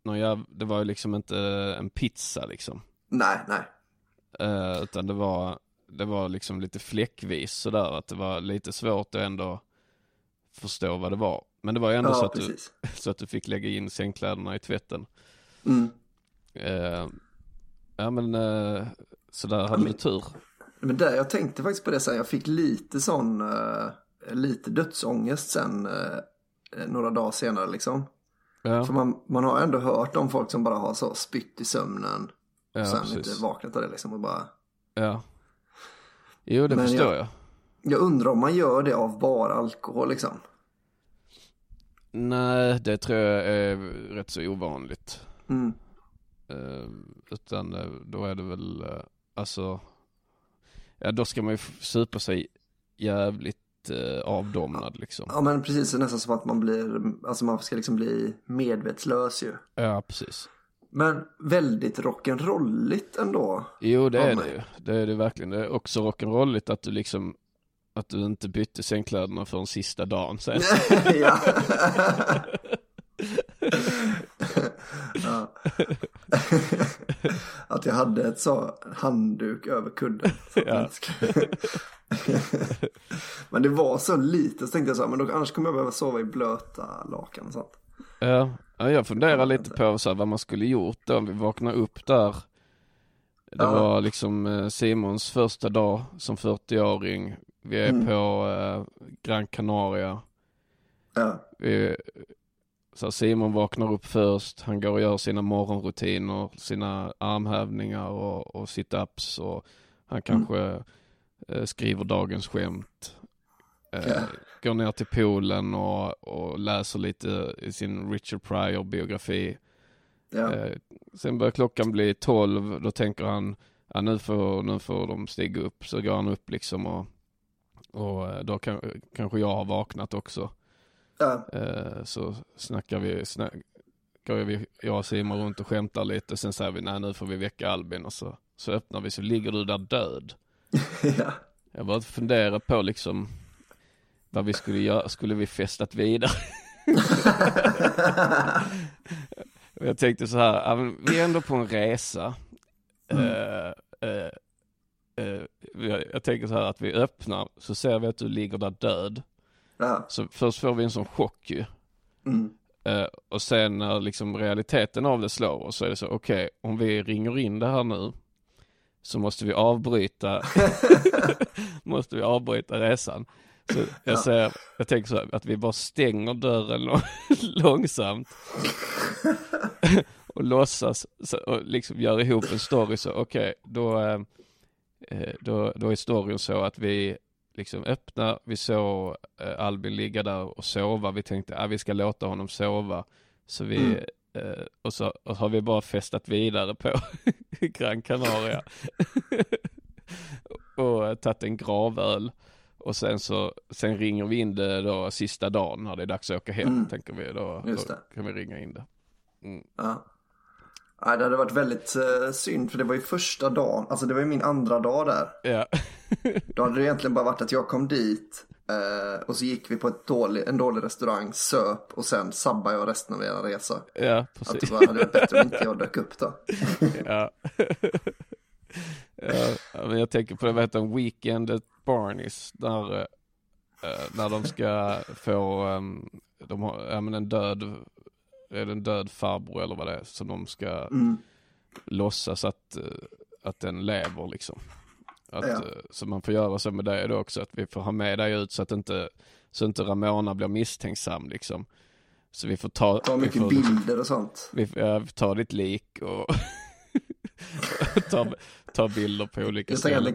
en pizza liksom. Nej. Utan det var liksom lite fläckvis sådär, att det var lite svårt att ändå förstå vad det var. Men det var ju ändå så att du fick lägga in sängkläderna i tvätten. Så där hade du tur. Men där, jag tänkte faktiskt på det sen. Jag fick lite dödsångest sen några dagar senare liksom. Ja. För man har ändå hört om folk som bara har så spytt i sömnen och sen precis. Inte vaknat av det liksom och bara... Ja. Jo, det förstår jag. Jag undrar om man gör det av bara alkohol liksom. Nej, det tror jag är rätt så ovanligt. Utan då är det väl då ska man ju supa sig jävligt avdomnad liksom. Ja, men precis, nästan som att man ska liksom bli medvetslös ju. Ja, precis. Men väldigt rock'n'rolligt ändå. Jo, det är det ju. Det är det verkligen. Det är också rock'n'rolligt att du liksom att du inte bytte sängkläderna för en sista dagen sen. Ja. Ja. Att jag hade ett så handduk över kudden. Ja. Men det var så lite, så tänkte jag så här, men då, annars kommer jag behöva sova i blöta lakan och sånt. Ja, jag funderar lite på så här, vad man skulle gjort då om vi vaknar upp där. Det var liksom Simons första dag som 40-åring. Vi är på Gran Canaria. Ja. Så Simon vaknar upp först. Han går och gör sina morgonrutiner, sina armhävningar och sit-ups. Och han kanske skriver dagens skämt. Går ner till poolen och läser lite i sin Richard Pryor-biografi. Ja. Sen börjar klockan bli 12. Då tänker han, nu får de stiga upp. Så går han upp liksom och då kanske jag har vaknat också. Ja. Så går jag och Simon runt och skämtar lite. Sen säger vi, nu får vi väcka Albin. Och så öppnar vi, så ligger du där död. Ja. Jag bara funderar på liksom vad vi skulle göra. Skulle vi festat vidare? Jag tänkte så här, vi är ändå på en resa. Jag tänker så här, att vi öppnar, så ser vi att du ligger där död. Ja. Så först får vi en sån chock ju. Och sen när liksom realiteten av det slår oss, så är det så, okej, om vi ringer in det här nu, så måste vi avbryta resan. Så jag tänker så här, att vi bara stänger dörren långsamt och låtsas och liksom gör ihop en story. Så okej, då är storyn så att vi liksom öppnar, vi såg Albin ligga där och sova. Vi tänkte vi ska låta honom sova. Så vi och så har vi bara festat vidare på Gran Canaria och tagit en gravöl. Och sen ringer vi in det då sista dagen när det är dags att åka hem, tänker vi. Då kan vi ringa in det. Ja. Nej, det hade varit väldigt synd, för det var ju första dagen, alltså det var ju min andra dag där. Ja. Då hade det egentligen bara varit att jag kom dit och så gick vi på en dålig restaurang, söp och sen sabbade jag resten av er resa. Ja, precis. Att det hade varit bättre om inte jag dök upp då. Ja. Ja, men jag tänker på det, vad heter en Weekend at Barney's, där när de ska få de har en död farbror eller vad det är, som de ska låtsas att den lever liksom. Så man får göra så med det då också, att vi får ha med dig ut så inte Ramona blir misstänksam liksom. Så vi får ta mycket bilder och sånt. Vi tar ditt lik och ta bilder på olika ställen.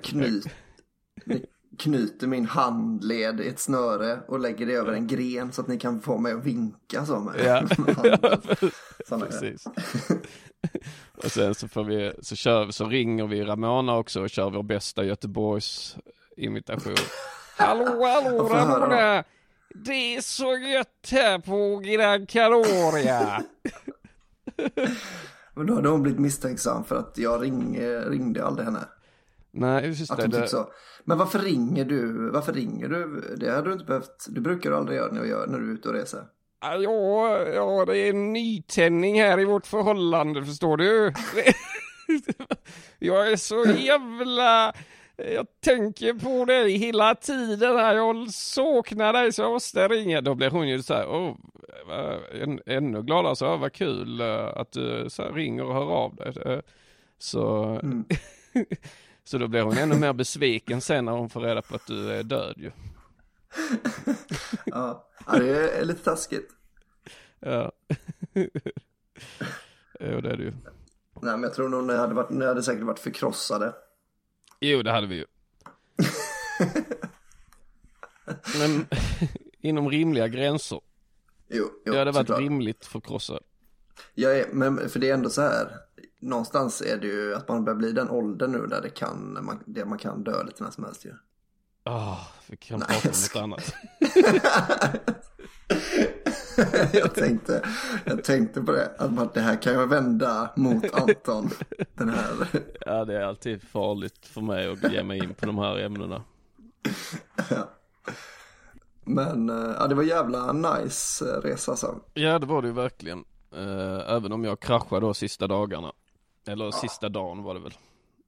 Knyter min handled i ett snöre och lägger det över en gren så att ni kan få mig att vinka så med. Ja. Precis. Och sen så ringer vi Ramona också och kör vår bästa Göteborgs imitation. Hallå Ramona! Det är så gött här på Gran Canaria. Men då hade hon blivit misstänksam för att jag ringde aldrig henne. Nej, just det. Så. Men varför ringer du? Det hade du inte behövt. Du brukar aldrig göra när du är ute och reser. Ja, det är en nytändning här i vårt förhållande, förstår du? Jag är så jävla... Jag tänker på dig hela tiden här. Jag saknar dig så jag måste ringa. Då blir hon ju så här, ännu gladare. Så vad kul att du så här ringer och hör av dig. Så... Så då blir hon ännu mer besviken sen när hon får reda på att du är död ju. Ja, det är lite taskigt. Ja. Jo, det är det ju. Nej, men jag tror nog ni hade säkert varit förkrossade. Jo, det hade vi ju. Men inom rimliga gränser. Jo, det hade varit såklart. Rimligt förkrossad. Men för det är ändå så här. Någonstans är det ju att man börjar bli den åldern nu där man kan dö lite när som helst ju. Vi kan prata om något annat. jag tänkte på det, att det här kan jag vända mot Anton. Den här. Ja, det är alltid farligt för mig att ge mig in på de här ämnena. Ja. Men det var jävla nice resa så. Ja, det var det ju verkligen. Även om jag kraschade då sista dagarna. Eller sista dagen var det väl.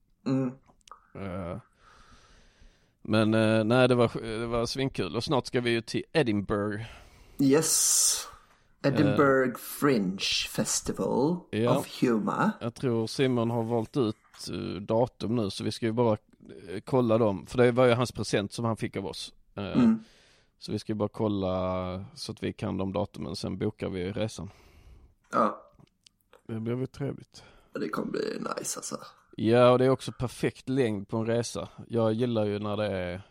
Men nej, det var svinkul. Och snart ska vi ju till Edinburgh. Yes. Edinburgh Fringe Festival of Humor. Jag tror Simon har valt ut datum nu, så vi ska ju bara kolla dem. För det var ju hans present som han fick av oss. Så vi ska ju bara kolla så att vi kan de datumen. Sen bokar vi resan. Ja. Det blir väl trevligt. Det kommer bli nice alltså. Ja, och det är också perfekt längd på en resa. Jag gillar ju när det är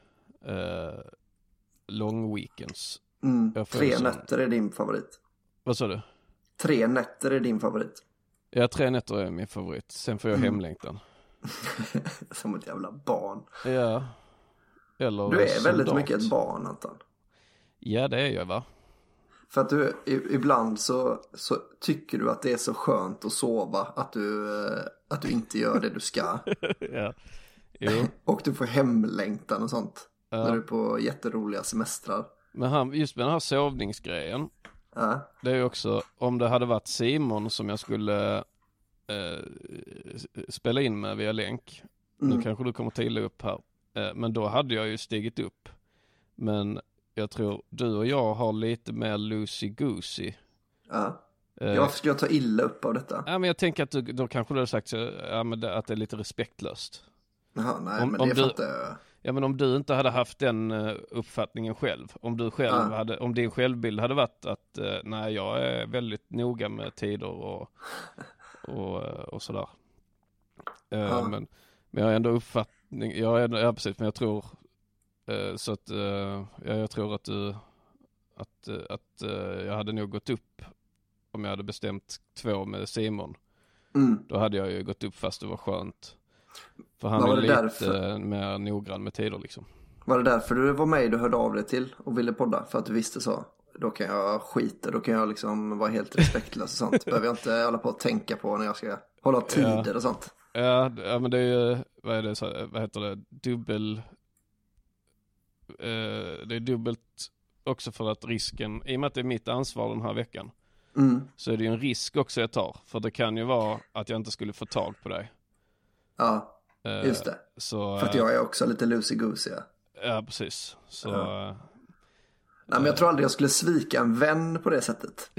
long weekends. 3 nätter är din favorit. Vad sa du? 3 nätter är din favorit. Ja, 3 nätter är min favorit. Sen får jag hemlängtan. Som ett jävla barn. Ja. Eller du är väldigt mycket ett barn, Anton. Ja, det är jag, va? För att du ibland så tycker du att det är så skönt att sova att du inte gör det du ska. Ja. Jo. Och du får hemlängtan och sånt. När du är på jätteroliga semestrar. Men just med den här sovningsgrejen. Det är ju också, om det hade varit Simon som jag skulle spela in med via länk. Nu kanske du kommer till upp här. Men då hade jag ju stigit upp. Men jag tror du och jag har lite mer loosey-goosey. Ja. Jag ska ta illa upp av detta. Ja, men jag tänker att då kanske du har sagt att det är lite respektlöst. Jaha, nej, men det fattar jag. Ja, men om du inte hade haft den uppfattningen själv. Om du själv om din självbild hade varit att nej, jag är väldigt noga med tider och sådär. Men jag har ändå uppfattning. Precis, men jag tror så att jag tror att jag hade nog gått upp om jag hade bestämt 2 med Simon. Då hade jag ju gått upp fast det var skönt. För han är lite mer noggrann med tider liksom. Var det därför du var med och hörde av dig till och ville podda? För att du visste så? då kan jag skita. Då kan jag liksom vara helt respektlös och sånt. Behöver jag inte hålla på att tänka på när jag ska hålla tider och sånt. Ja, men det är ju, vad heter det, det är dubbelt också för att risken, i och med att det är mitt ansvar den här veckan, så är det ju en risk också jag tar. För det kan ju vara att jag inte skulle få tag på dig. Ja, just det. Så, för att jag är också lite loosey-goosey. Ja, precis. Så, nej, men jag tror aldrig jag skulle svika en vän på det sättet.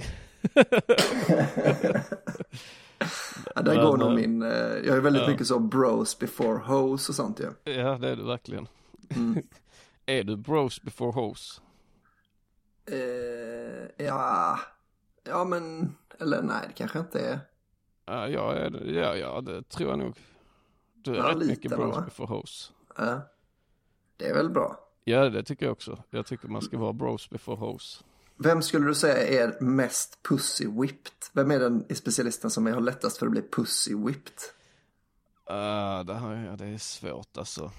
Ja, där går nog min... jag är väldigt mycket så bros before hoes och sånt ju. Ja, det är du verkligen. Är du bros before hoes? Ja, men... Eller nej, det kanske inte är. Ja, det tror jag nog. Du är rätt mycket bros before hoes. Ja, det är väl bra. Ja, det tycker jag också. Jag tycker man ska vara bros before hoes. Vem skulle du säga är mest pussy-whipped? Vem är den specialisten som har lättast för att bli pussy-whipped? Det är svårt alltså.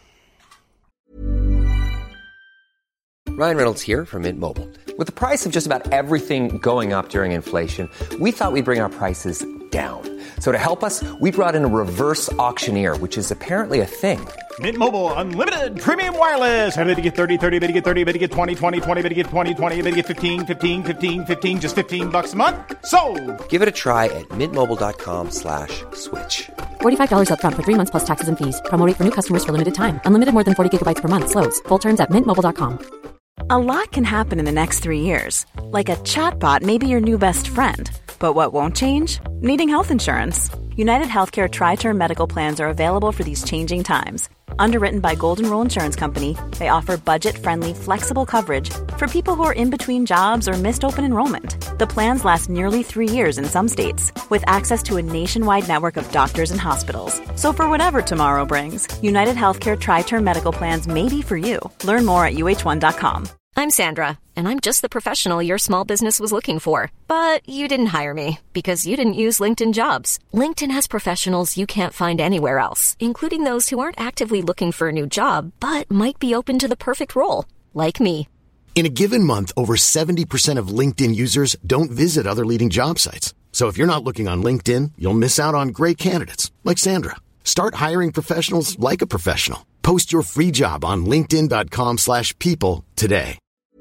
Ryan Reynolds here from Mint Mobile. With the price of just about everything going up during inflation, we thought we'd bring our prices down. So to help us, we brought in a reverse auctioneer, which is apparently a thing. Mint Mobile Unlimited Premium Wireless. How to get 30, 30, bit to get 30, bit to get 20, 20, 20, bit to get 20, 20, bit to get 15, 15, 15, 15, just $15 a month? Sold! Give it a try at mintmobile.com/switch. $45 up front for 3 months plus taxes and fees. Promo rate for new customers for limited time. Unlimited more than 40 gigabytes per month. Slows full terms at mintmobile.com. A lot can happen in the next 3 years. Like a chatbot may be your new best friend. But what won't change? Needing health insurance. United Healthcare Tri-Term Medical Plans are available for these changing times. Underwritten by Golden Rule Insurance Company, they offer budget-friendly, flexible coverage for people who are in between jobs or missed open enrollment. The plans last nearly 3 years in some states, with access to a nationwide network of doctors and hospitals. So for whatever tomorrow brings, United Healthcare Tri-Term Medical Plans may be for you. Learn more at uh1.com. I'm Sandra, and I'm just the professional your small business was looking for. But you didn't hire me because you didn't use LinkedIn Jobs. LinkedIn has professionals you can't find anywhere else, including those who aren't actively looking for a new job, but might be open to the perfect role, like me. In a given month, over 70% of LinkedIn users don't visit other leading job sites. So if you're not looking on LinkedIn, you'll miss out on great candidates, like Sandra. Start hiring professionals like a professional. Post your free job on linkedin.com/people today.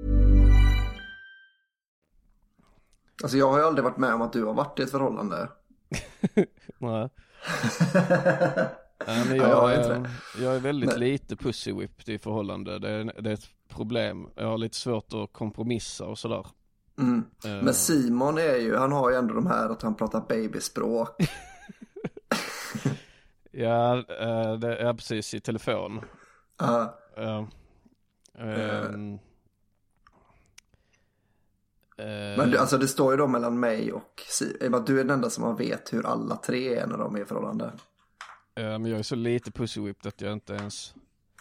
Alltså jag har ju aldrig varit med om att du har varit i ett förhållande. Nej. Men jag är väldigt lite pussy-whipped i förhållande. Det är ett problem. Jag har lite svårt att kompromissa och sådär. Men Simon han har ju ändå de här att han pratar babyspråk. Ja, det är precis i telefon. Men alltså det står ju då mellan mig och Simon. Du är den enda som vet hur alla tre är när de är i förhållande. Men jag är så lite pussy-whipped att jag inte ens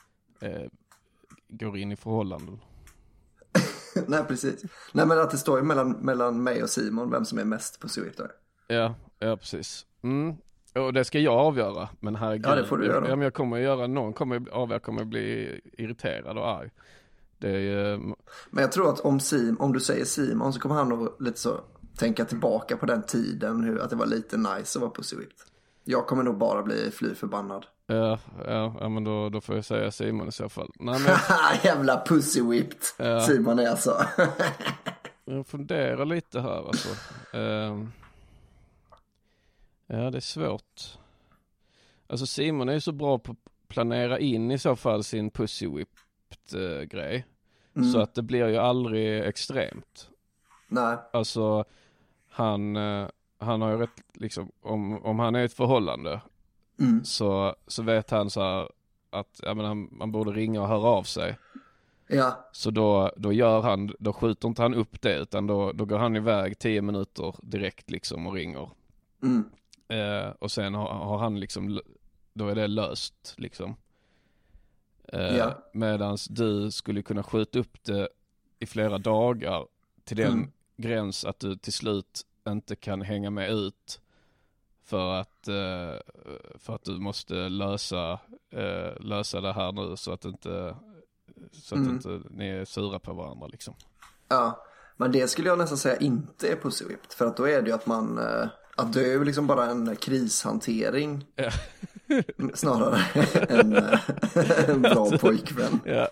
går in i förhållanden. Nej, precis. Nej, men att det står ju mellan mig och Simon vem som är mest pussy-whipped. Ja, precis. Och det ska jag avgöra, men herregud. Ja, det får du göra. Jag kommer göra, någon kommer bli irriterad och arg. Det är, men jag tror att om du säger Simon så kommer han nog lite så tänka tillbaka på den tiden, att det var lite nice att vara pussy-whipped. Jag kommer nog bara bli fly förbannad. Ja, men då får jag säga Simon i så fall. Nej, men... Jävla pussy-whipped. Ja. Simon är alltså. Jag funderar lite här alltså. Ja, det är svårt. Alltså Simon är ju så bra på att planera in i så fall sin pussy-whipped grej. Så att det blir ju aldrig extremt. Nej. Alltså han har ju rätt liksom, om han är i ett förhållande så vet han så här att man borde ringa och höra av sig. Ja. Så då skjuter inte han upp det, utan då går han iväg 10 minuter direkt liksom och ringer. Och sen har han liksom, då är det löst liksom. Medans du skulle kunna skjuta upp det i flera dagar till den gräns att du till slut inte kan hänga med ut för att du måste lösa det här nu så att inte ni är sura på varandra liksom. Ja, Men det skulle jag nästan säga inte är Pussy Whipped. För att då är det ju att man... Att det är ju liksom bara en krishantering. Ja. Snarare än en bra pojkvän. Ja,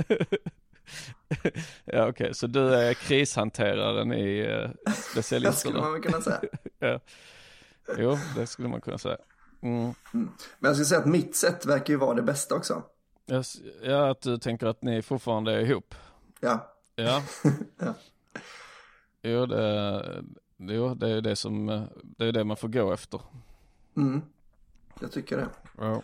ja okej. Så du är krishanteraren i Specialisterna. Det skulle man väl kunna säga. Ja. Jo, det skulle man kunna säga. Men jag skulle säga att mitt sätt verkar ju vara det bästa också. Ja, att du tänker att ni fortfarande är ihop. Ja. Ja. Ja. Jo, det är det som det är det man får gå efter. Jag tycker det. Ja.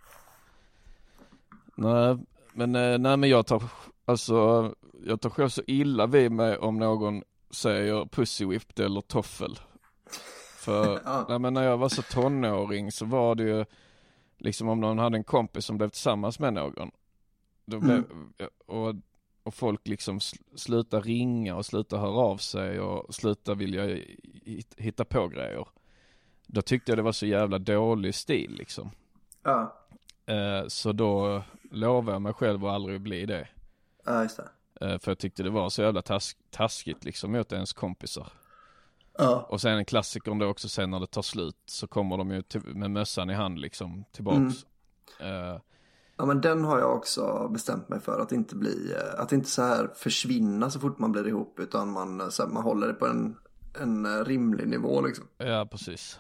Nej, men jag tar själv så illa vid mig om någon säger Pussy Whipped eller toffel. För nej, men när jag var så tonåring så var det ju liksom om någon hade en kompis som blev tillsammans med någon. Då blev, och folk liksom slutar ringa och slutar höra av sig och slutar vilja hitta på grejer. Då tyckte jag det var så jävla dålig stil liksom. Ja. Så då lovade jag mig själv att aldrig bli det. Ja, just det. För jag tyckte det var så jävla taskigt liksom mot ens kompisar. Ja. Och sen en klassiker om det också, sen när det tar slut så kommer de ju med mössan i hand liksom tillbaks. Ja, men den har jag också bestämt mig för att inte bli, att inte så här försvinna så fort man blir ihop, utan man håller det på en rimlig nivå liksom. Ja, precis.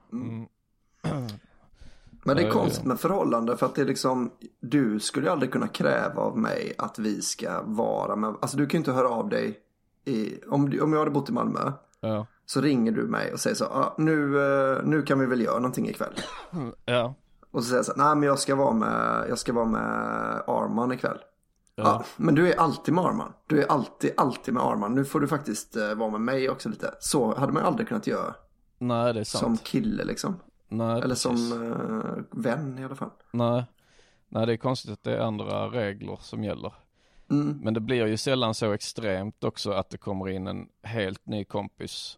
Men det är konstigt med förhållande, för att det är liksom, du skulle ju aldrig kunna kräva av mig att vi ska vara med, alltså du kan ju inte höra av dig om jag hade bott i Malmö. Ja. Så ringer du mig och säger så, nu kan vi väl göra någonting ikväll. Ja. Och så säger jag så, nej men jag ska vara med Arman ikväll. Ja. Men du är alltid med Arman. Du är alltid med Arman. Nu får du faktiskt vara med mig också lite. Så hade man aldrig kunnat göra. Nej, det är sant. Som kille liksom. Nej, eller precis. som vän i alla fall. Nej, det är konstigt att det är andra regler som gäller. Men det blir ju sällan så extremt också att det kommer in en helt ny kompis.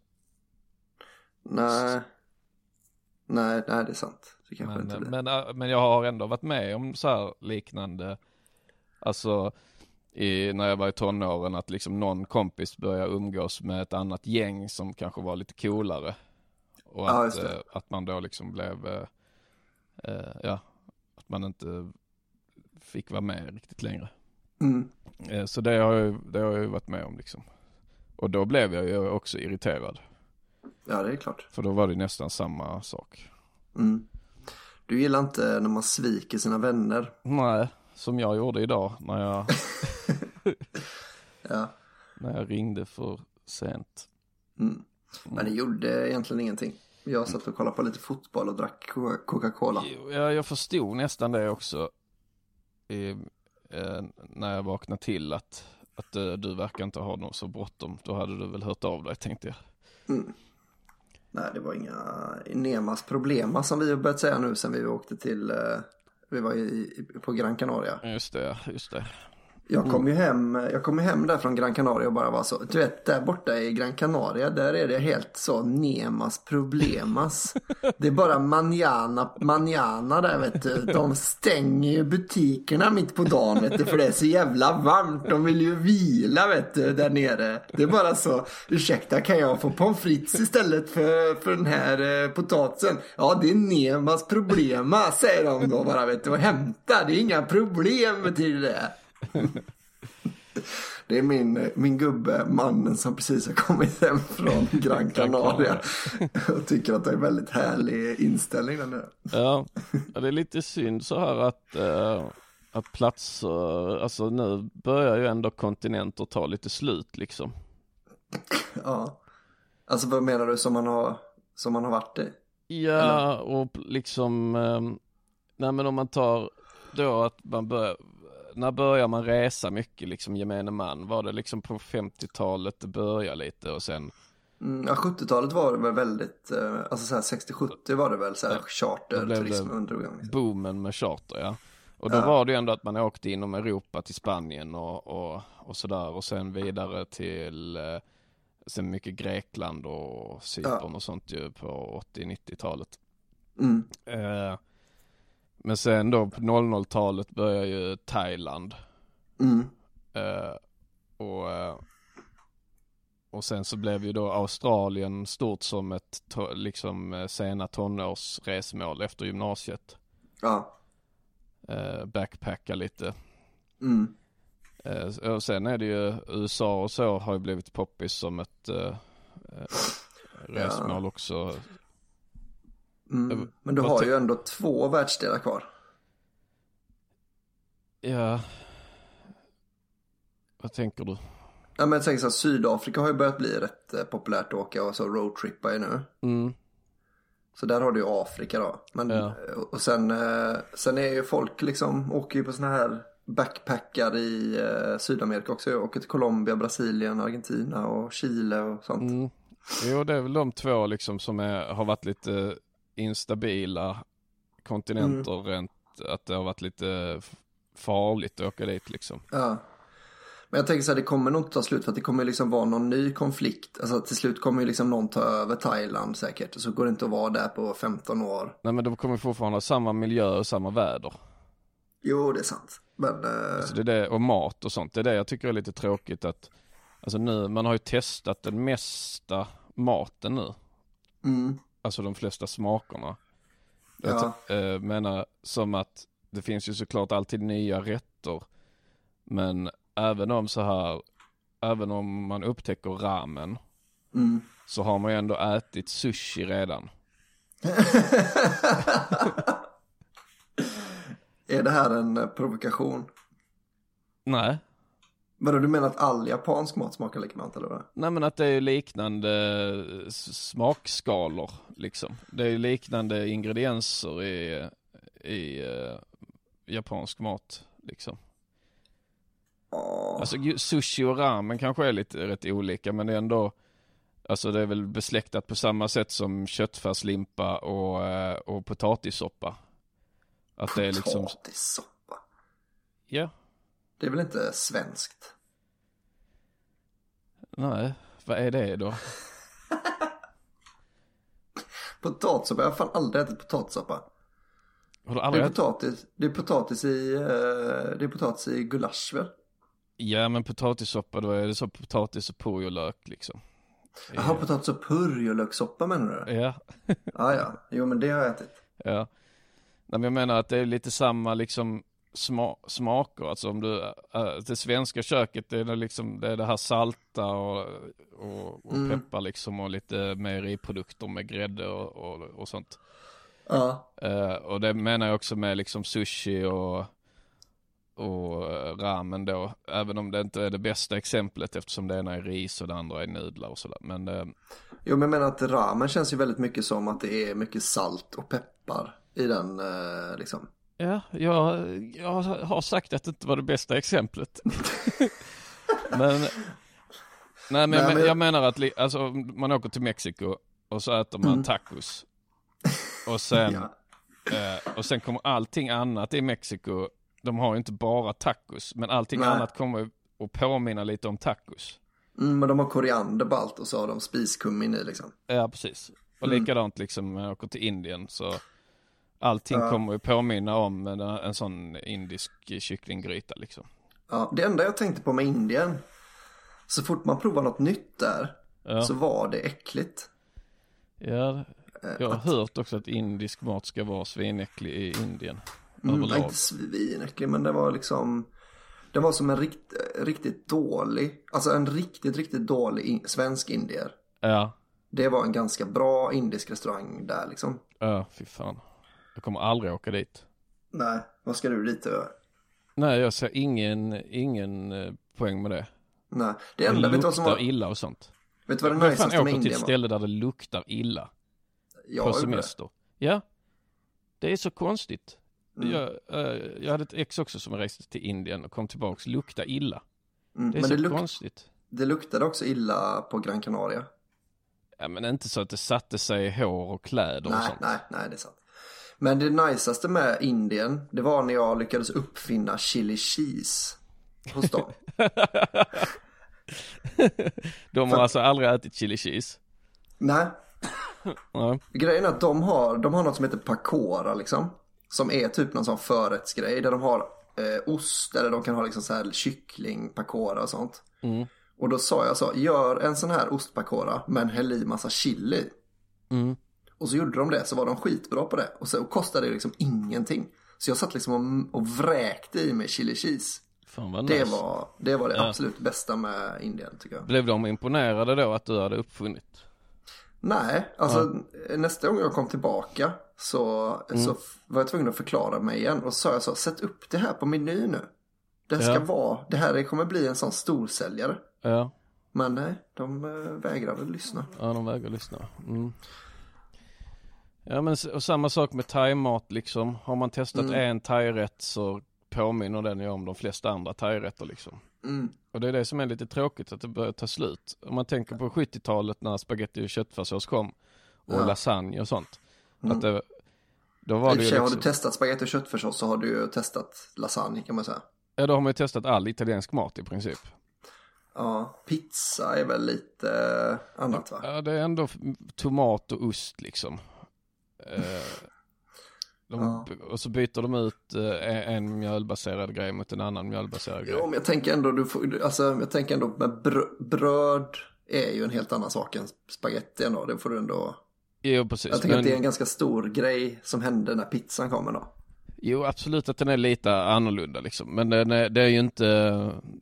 Nej, det är sant. Det kanske inte blir. Men jag har ändå varit med om så här liknande, alltså när jag var i tonåren, att liksom någon kompis började umgås med ett annat gäng som kanske var lite coolare. Och att man då liksom blev att man inte fick vara med riktigt längre. Så det har jag ju varit med om liksom. Och då blev jag ju också irriterad. Ja, det är klart. För då var det nästan samma sak. Du gillar inte när man sviker sina vänner? Nej, som jag gjorde idag när jag ja. När jag ringde för sent. Men det gjorde egentligen ingenting. Jag satt och kollade på lite fotboll och drack Coca-Cola. Ja, jag förstod nästan det också när jag vaknade till att du verkar inte ha något så bråttom. Då hade du väl hört av dig, tänkte jag. Nej, det var inga Nemas problema som vi har börjat säga nu sen vi åkte till, vi var på Gran Canaria. Just det. Jag kom ju hem där från Gran Canaria och bara var så, du vet, där borta i Gran Canaria, där är det helt så Nemas problemas. Det är bara manjana där, vet du. De stänger ju butikerna mitt på dagen, vet du, för det är så jävla varmt. De vill ju vila, vet du, där nere. Det är bara så, ursäkta, kan jag få pommes frites istället för den här potatisen? Ja, det är Nemas problema, säger de då bara, vet du, och hämta. Det är inga problem, betyder det. Det är min gubbe, mannen som precis har kommit hem från Gran Canaria och tycker att det är en väldigt härlig inställning den där. Ja, det är lite synd så här att platser, alltså nu börjar ju ändå kontinenter ta lite slut liksom. Ja. Alltså vad menar du, som man har varit i? Ja, eller? Och liksom nej, men om man tar då att man när börjar man resa mycket liksom, gemene man? Var det liksom på 50-talet det började lite och sen? Ja, 70-talet var det väl väldigt, alltså så här 60-70 var det väl så här charterturism undergång. Liksom. Boomen med charter, ja. Och då var det ju ändå att man åkte inom Europa till Spanien och sådär, och sen vidare till sen mycket Grekland och Cypern och sånt ju på 80-90-talet. Men sen då på 00-talet börjar ju Och sen så blev ju då Australien stort som ett liksom sena tonårsresmål efter gymnasiet. Ja. Backpacka lite. Mm. Och sen är det ju USA och så har ju blivit poppis som ett resmål också. Men du har ju ändå 2 världsdelar kvar. Ja. Vad tänker du? Ja, men jag tänker så här, Sydafrika har ju börjat bli rätt populärt att åka och så roadtrippa ju nu. Så där har du ju Afrika då. Men, och sen är ju folk liksom, åker ju på såna här backpackar i Sydamerika också. Jag åker till Colombia, Brasilien, Argentina och Chile och sånt. Jo, det är väl de 2 liksom som har varit lite instabila kontinenter rent, att det har varit lite farligt att åka dit liksom. Ja. Men jag tänker så här, det kommer nog inte ta slut för att det kommer liksom vara någon ny konflikt. Alltså till slut kommer ju liksom någon ta över Thailand säkert. Och så går det inte att vara där på 15 år. Nej, men de kommer fortfarande ha samma miljö och samma väder. Jo, det är sant. Men, alltså det är det, och mat och sånt. Det är det jag tycker är lite tråkigt att alltså nu, man har ju testat den mesta maten nu. Alltså de flesta smakerna. Jag menar som att det finns ju såklart alltid nya rätter. Men även om man upptäcker ramen så har man ju ändå ätit sushi redan. Är det här en provokation? Nej. Vadå, du menar att all japansk mat smakar likadant eller vad? Nej, men att det är liknande smakskalor liksom. Det är liknande ingredienser i japansk mat liksom. Alltså sushi och ramen kanske är lite rätt olika, men det är ändå, alltså det är väl besläktat på samma sätt som köttfärslimpa och potatissoppa. Att det är liksom potatissoppa. Ja. Det är väl inte svenskt? Nej, vad är det då? Potatissoppa, jag har fan aldrig ätit potatissoppa. Har du aldrig det är potatis i gulasch väl? Ja, men potatissoppa, då är det så potatis och purjolök liksom. Jaha, potatis och purjolökssoppa menar du? Ja. Ja. Jo, men det har jag ätit. Ja. Nej, men jag menar att det är lite samma liksom smaker. Alltså om du, det svenska köket, det är liksom, det är det här salta och peppar liksom, och lite mejeriprodukter med grädde och sånt. Ja. Och det menar jag också med liksom sushi och ramen då, även om det inte är det bästa exemplet eftersom det ena är ris och det andra är nudlar och sådär. Men jo, men jag menar att ramen känns ju väldigt mycket som att det är mycket salt och peppar i den liksom. Ja, jag har sagt att det inte var det bästa exemplet. men jag menar att alltså, man åker till Mexiko och så äter man tacos. Och sen och sen kommer allting annat i Mexiko. De har ju inte bara tacos, men allting annat kommer att påminna lite om tacos. Men de har koriander på allt och så har de spiskummin i liksom. Ja, precis. Och likadant liksom när jag åker till Indien så allting kommer att påminna om en sån indisk kycklinggryta liksom. Ja, det enda jag tänkte på med Indien, så fort man provar något nytt där så var det äckligt. Ja, jag har hört också att indisk mat ska vara svinäcklig i Indien. Inte svinäcklig, men det var liksom, det var som en riktigt dålig, alltså en riktigt dålig svensk indier. Ja. Det var en ganska bra indisk restaurang där liksom. Ja, fy fan. Jag kommer aldrig åka dit. Nej, vad ska du dit över? Nej, jag ser ingen poäng med det. Nej, det enda vet vad som var illa och sånt. Vet du vad det najsaste med Indien var? Jag till ett ställe där det luktar illa. På semester. Ja. Det är så konstigt. Jag hade ett ex också som reste till Indien och kom tillbaka, lukta illa. Det är så konstigt. Det luktade också illa på Gran Canaria. Ja, men inte så att det satte sig i hår och kläder och sånt. Nej, det är sant. Men det najsaste med Indien, det var när jag lyckades uppfinna chili cheese hos dem. De har alltså aldrig ätit chili cheese? Nej. Grejen är att de har något som heter pakora liksom. Som är typ någon sån förrättsgrej där de har ost, eller de kan ha liksom så här kyckling, pakora och sånt. Och då sa jag så, gör en sån här ostpakora men häll i massa chili. Och så gjorde de det, så var de skitbra på det. Och så kostade det liksom ingenting. Så jag satt liksom och vräkte i mig chili cheese. Fan vad det nice. Det var det absolut bästa med Indien, tycker jag. Blev de imponerade då att du hade uppfunnit? Nej, alltså nästa gång jag kom tillbaka så var jag tvungen att förklara mig igen. Och så sa jag så, sätt upp det här på meny nu. Det här kommer bli en sån storsäljare. Ja. Men nej, de vägrade lyssna. Ja, de vägrade lyssna. Ja, men och samma sak med thaimat liksom. Har man testat en thairätt så påminner den ju om de flesta andra thairätter liksom. Och det är det som är lite tråkigt, att det börjar ta slut. Om man tänker på 70-talet när spaghetti och köttfärssås kom och lasagne och sånt. Att det, då var det ju liksom... Har du testat spaghetti och köttfärssås så har du ju testat lasagne, kan man säga. Ja, då har man ju testat all italiensk mat i princip. Ja, pizza är väl lite annat, va? Ja, det är ändå tomat och ost liksom. Och så byter de ut en mjölbaserad grej mot en annan mjölbaserad grej. Ja, men jag tänker ändå med bröd är ju en helt annan sak än spaghetti ändå. Det får du ändå... Jo, precis. Jag tänker att det är en ganska stor grej som hände när pizzan kommer då. Jo, absolut att den är lite annorlunda liksom. Men det är ju inte...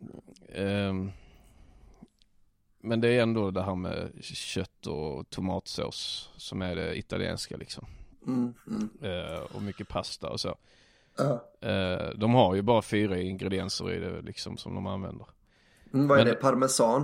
men det är ändå det här med kött och tomatsås som är det italienska liksom. Och mycket pasta och så. De har ju bara 4 ingredienser i det liksom som de använder. Vad är det? Parmesan,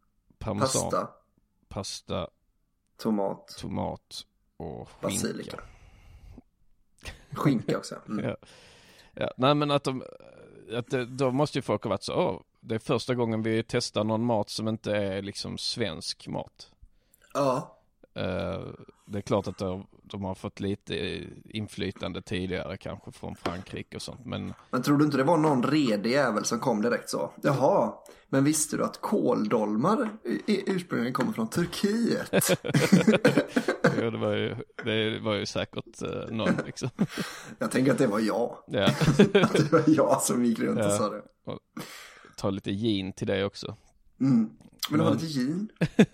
pasta, tomat och basilika. Skinka också. Ja. Nej, men då måste ju folk ha varit så, det är första gången vi testar någon mat som inte är liksom svensk mat. Ja. Det är klart att de har fått lite inflytande tidigare kanske från Frankrike och sånt. Men tror du inte det var någon redig jävel som kom direkt så? Jaha, men visste du att kåldolmar ursprungligen kommer från Turkiet? Ja, det var ju säkert någon liksom. Jag tänker att det var jag. Ja. Att det var jag som gick runt och sa det. Och ta lite gin till det också. Men det var lite gin.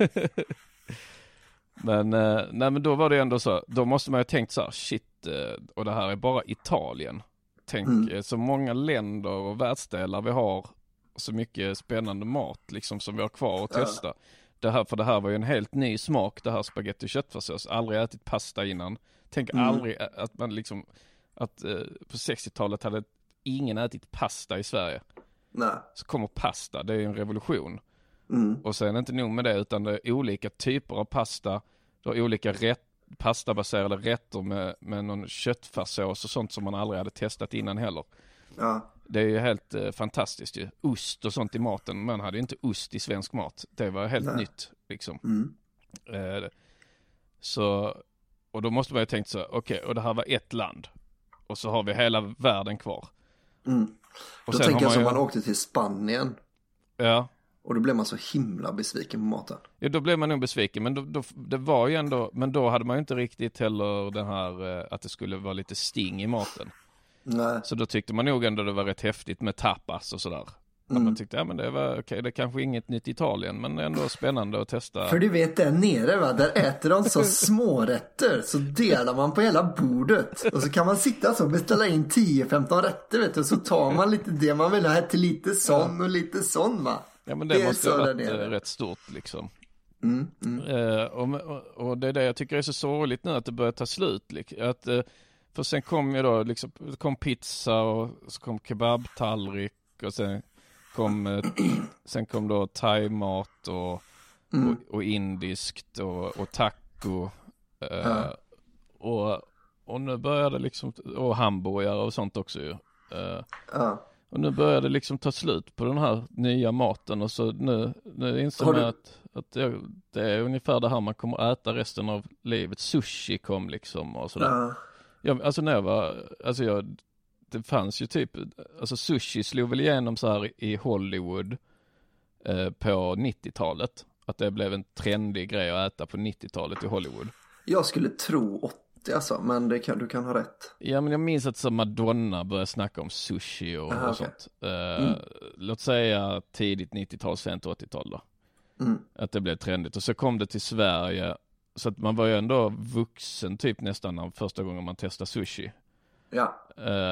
Men då var det ändå så, då måste man ju tänkt så här, shit, och det här är bara Italien. Tänk så många länder och världsdelar vi har, så mycket spännande mat liksom som vi har kvar att testa. För det här var ju en helt ny smak, det här spaghetti och köttfärssås. Aldrig ätit pasta innan. Tänk aldrig att man liksom, att på 60-talet hade ingen ätit pasta i Sverige. Nej. Så kommer pasta, det är ju en revolution. Och sen inte nog med det, utan det är olika typer av pasta. Du har olika pastabaserade rätter med någon köttfärssås och sånt som man aldrig hade testat innan heller. Ja. Det är ju helt fantastiskt ju. Ost och sånt i maten. Man hade ju inte ost i svensk mat. Det var helt nytt liksom. Så, och då måste man ju tänkt så, okej, och det här var ett land. Och så har vi hela världen kvar. Och då tänker jag som man åkte till Spanien. Ja. Och då blev man så himla besviken på maten. Ja, då blev man nog besviken. Men det var ju ändå, men då hade man ju inte riktigt heller den här att det skulle vara lite sting i maten. Nej. Så då tyckte man nog ändå det var rätt häftigt med tapas och sådär. Att man tyckte, ja men det var okej, det är kanske inget nytt Italien, men ändå spännande att testa. För du vet, där nere, va, där äter de så smårätter, så delar man på hela bordet. Och så kan man sitta så och beställa in 10-15 rätter, vet du. Så tar man lite det man vill ha, till lite sån och lite sån, va. Ja, men det måste ha varit rätt stort liksom. Och det är det jag tycker är så sorgligt nu, att det börjar ta slut. För sen kom ju då liksom, kom pizza och så kom kebabtallrik och sen kom då thaimat och indiskt och taco och nu börjar det liksom, och hamburgare och sånt också ju. Och nu börjar det liksom ta slut på den här nya maten, och så nu inser man att det är ungefär det här man kommer äta resten av livet. Sushi kom liksom och sådär. Det fanns ju typ, alltså sushi slog väl igenom så här i Hollywood på 90-talet. Att det blev en trendig grej att äta på 90-talet i Hollywood. Jag skulle tro 80 alltså, men du kan ha rätt. Ja, men jag minns att så Madonna började snacka om sushi och sånt. Låt säga tidigt 90-tal, sent 80-tal då. Att det blev trendigt. Och så kom det till Sverige. Så att man var ju ändå vuxen typ nästan första gången man testade sushi. Ja.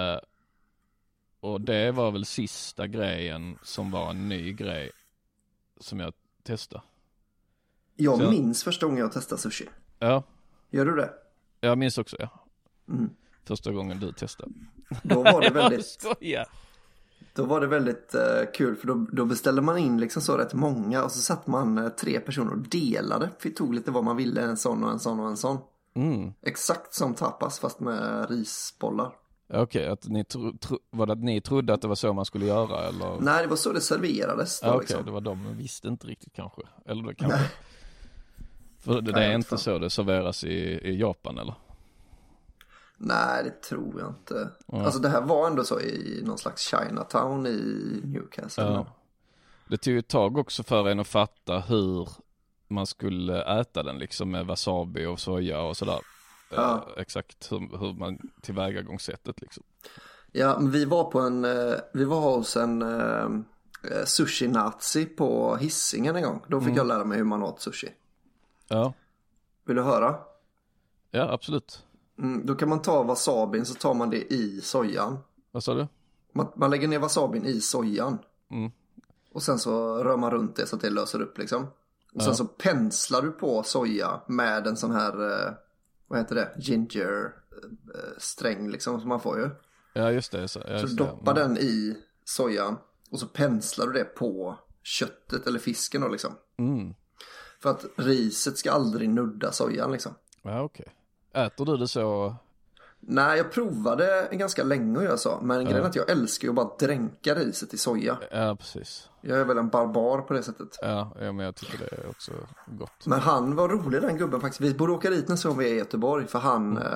Och det var väl sista grejen som var en ny grej som jag testade. Jag minns första gången jag testade sushi. Ja. Gör du det? Jag minns också, ja. Första gången du testade. Då var det väldigt... Då var det väldigt kul, för då beställde man in liksom så rätt många, och så satt man 3 personer och delade. Vi tog lite vad man ville, en sån och en sån och en sån. Exakt som tapas fast med risbollar. Okej, att var det att ni trodde att det var så man skulle göra, eller? Nej, det var så det serverades då, Okej, liksom. det var de visste inte riktigt kanske. Eller det kanske. För det är inte så det serveras i Japan, eller? Nej, det tror jag inte. Alltså det här var ändå så i någon slags Chinatown i Newcastle. Ja. Det tog ett tag också för en att fatta hur man skulle äta den liksom, med wasabi och soja och sådär. Ja. Exakt hur man tillvägagångssättet liksom. Ja, men vi var hos en sushi-nazi på Hisingen en gång. Då fick jag lära mig hur man åt sushi. Ja. Vill du höra? Ja, absolut. Då kan man ta wasabin, så tar man det i sojan. Vad sa du? Man lägger ner wasabin i sojan. Och sen så rör man runt det så att det löser upp liksom. Och sen så penslar du på soja med en sån här, vad heter det? Ginger sträng liksom, som man får ju. Ja, just det. Så du doppar den i sojan och så penslar du det på köttet eller fisken då liksom. För att riset ska aldrig nudda sojan liksom. Ja, okej. Äter du det så? Nej, jag provade ganska länge och jag sa. Men grejen är att jag älskar ju att bara dränka riset i soja. Ja, precis. Jag är väl en barbar på det sättet. Ja, men jag tycker det är också gott. Men han var rolig, den gubben faktiskt. Vi borde åka dit när vi är i Göteborg. För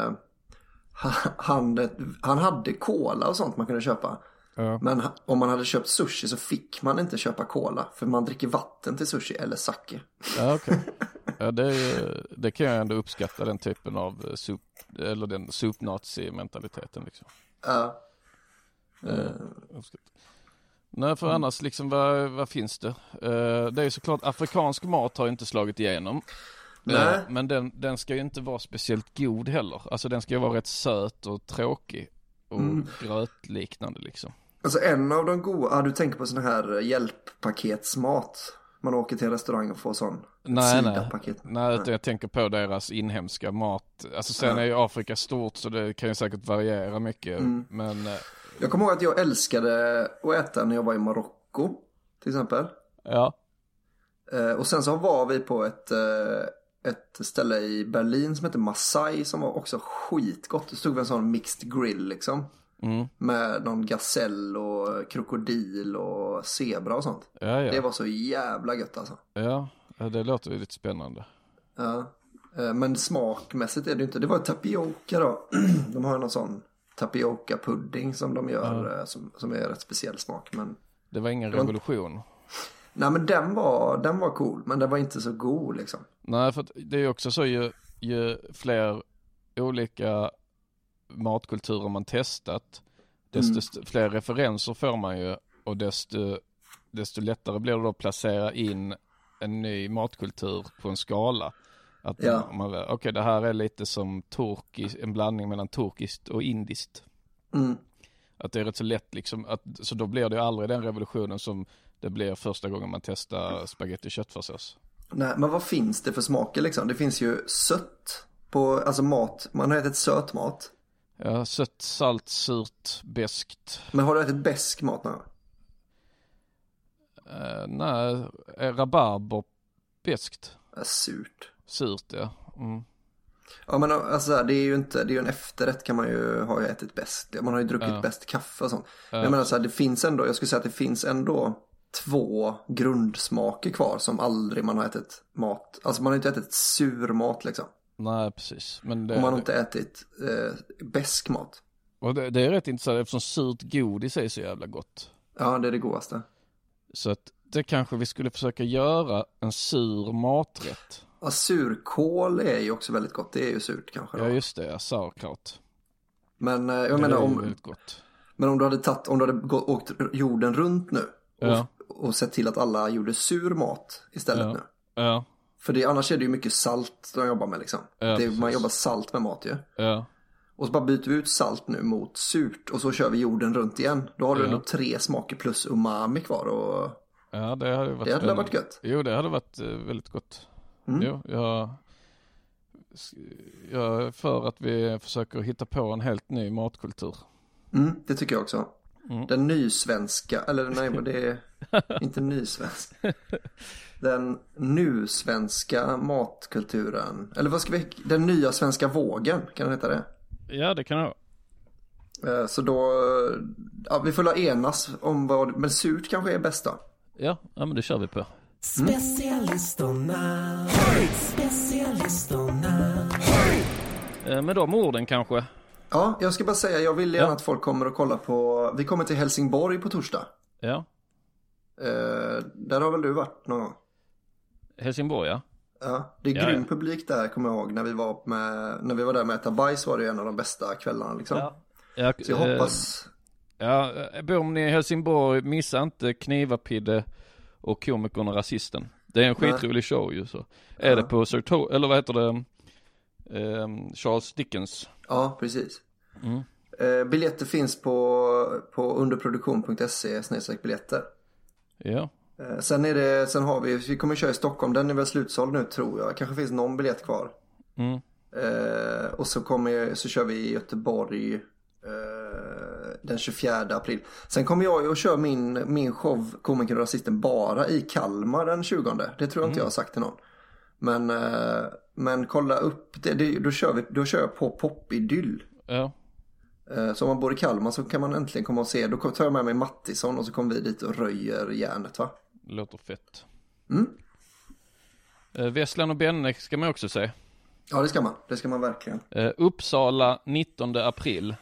han hade cola och sånt man kunde köpa. Ja. Men om man hade köpt sushi så fick man inte köpa cola. För man dricker vatten till sushi eller sake. Ja, okej. Ja, det kan jag ändå uppskatta, den typen av eller den soup-nazi-mentaliteten liksom. Ja. Nej, för annars liksom, vad finns det? Det är ju såklart, afrikansk mat har ju inte slagit igenom. Men den ska ju inte vara speciellt god heller. Alltså den ska ju vara rätt söt och tråkig och grötliknande liksom. Alltså en av de goda, du tänker på sån här hjälppaketsmat. Man åker till restaurang och får sån Nej, jag tänker på deras inhemska mat. Alltså sen är ju Afrika stort, så det kan ju säkert variera mycket. Men jag kommer ihåg att jag älskade att äta när jag var i Marocko till exempel. Ja. Och sen så var vi på ett ställe i Berlin som heter Masai, som var också skitgott. Det stod en sån mixed grill liksom. Med någon gasell och krokodil och zebra och sånt. Ja. Det var så jävla gött alltså. Ja, det låter ju lite spännande. Ja, men smakmässigt är det inte. Det var tapioca då. De har någon sån tapioca pudding som de gör som är rätt speciell smak. Men det var ingen revolution. Nej, men den var cool, men den var inte så god liksom. Nej, för det är också så, ju fler olika matkulturer man testat, desto fler referenser får man ju, och desto lättare blir det då att placera in en ny matkultur på en skala. Att okej, det här är lite som en blandning mellan turkiskt och indiskt. Att det är rätt så lätt liksom, så då blir det aldrig den revolutionen som det blir första gången man testar spaghetti och köttfärssås. Nej, men vad finns det för smaker liksom? Det finns ju sött på, alltså mat. Man har ätit söt mat. Ja, sött, salt, surt, beskt. Men har du ätit besk mat nu? Nej, rabarber beskt. Surt. Surt, ja. Ja, men alltså det är ju en efterrätt, kan man ju ha ätit bäst. Man har ju druckit bäst kaffe och sånt. Men jag menar så här, det finns ändå, jag skulle säga att det finns ändå 2 grundsmaker kvar som aldrig man har ätit mat. Alltså man har inte ätit sur mat liksom. Nej, precis. Men och man har inte ätit besk mat. Och det är rätt intressant, eftersom surt godis är så jävla gott. Ja, det är det godaste. Så att det kanske vi skulle försöka göra en sur maträtt. Ja, surkål är ju också väldigt gott. Det är ju surt kanske då. Ja, just det. Sauerkraut. Men jag menar om Men om du hade åkt jorden runt nu och sett till att alla gjorde sur mat istället nu. Ja. För annars är det ju mycket salt de jobbar med liksom. Man jobbar salt med mat ju. Ja. Och så bara byter vi ut salt nu mot surt. Och så kör vi jorden runt igen. Då har du ändå 3 smaker plus umami kvar. Och ja, det hade varit gött. Jo, det hade varit väldigt gott. Jo, jag är för att vi försöker hitta på en helt ny matkultur. Det tycker jag också. Den nysvenska, eller nej, men det är inte nysvenska. Den nu-svenska matkulturen. Eller vad ska vi, den nya svenska vågen, kan det heta det? Ja, det kan det vara. Så då, vi får enas om vad, men surt kanske är bästa. Ja, men det kör vi på. Specialisterna. Med de orden kanske. Ja, jag ska bara säga, jag vill gärna att folk kommer och kollar på, vi kommer till Helsingborg på torsdag. Ja. Där har väl du varit någon gång? Helsingborg, ja. Ja, det är grym publik där, kommer jag ihåg. När vi var där med Äta Bajs var det en av de bästa kvällarna liksom. Ja. Så jag hoppas... Ja, bor ni i Helsingborg, missa inte Knivapidde och Komikern och Rasisten. Det är en skitrolig show ju så. Är det på eller vad heter det? Charles Dickens. Ja, precis. Biljetter finns på underproduktion.se/biljetter. Ja. Sen har vi kommer köra i Stockholm, den är väl slutsåld nu tror jag. Kanske finns någon biljett kvar. Och så kör vi i Göteborg den 24 april. Sen kommer jag att köra min show Komikern och Rasisten bara i Kalmar den 20. Det tror jag inte jag har sagt till någon. Men kolla upp det, då kör jag på Popidyll. Ja. Så om man bor i Kalmar så kan man äntligen komma och se. Då tar jag med mig Mattisson och så kommer vi dit och röjer järnet, va? Låter fett. Vesslan och Benne ska man också säga. Ja, det ska man verkligen. Uppsala 19 april.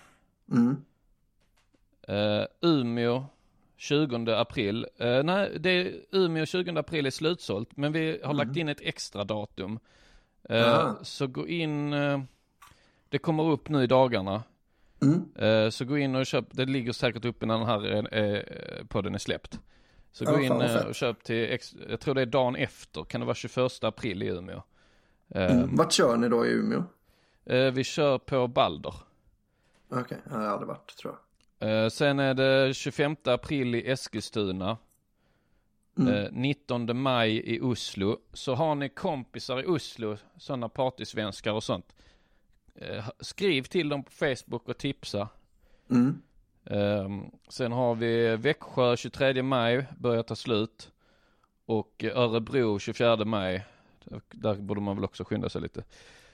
Umeå 20 april. Umeå 20 april är slutsålt, men vi har lagt in ett extra datum. Så gå in, det kommer upp nu i dagarna. Så gå in och köp, det ligger säkert uppe när den här podden är släppt. Så gå in och köp till, jag tror det är dagen efter, kan det vara 21 april i Umeå. Vart kör ni då i Umeå? Vi kör på Balder. Okej, jag har aldrig varit, tror jag. Sen är det 25 april i Eskilstuna. 19 maj i Oslo. Så har ni kompisar i Oslo, sådana partysvenskar och sånt, skriv till dem på Facebook och tipsa. Sen har vi Växjö 23 maj, börjar ta slut. Och Örebro 24 maj. Där borde man väl också skynda sig lite.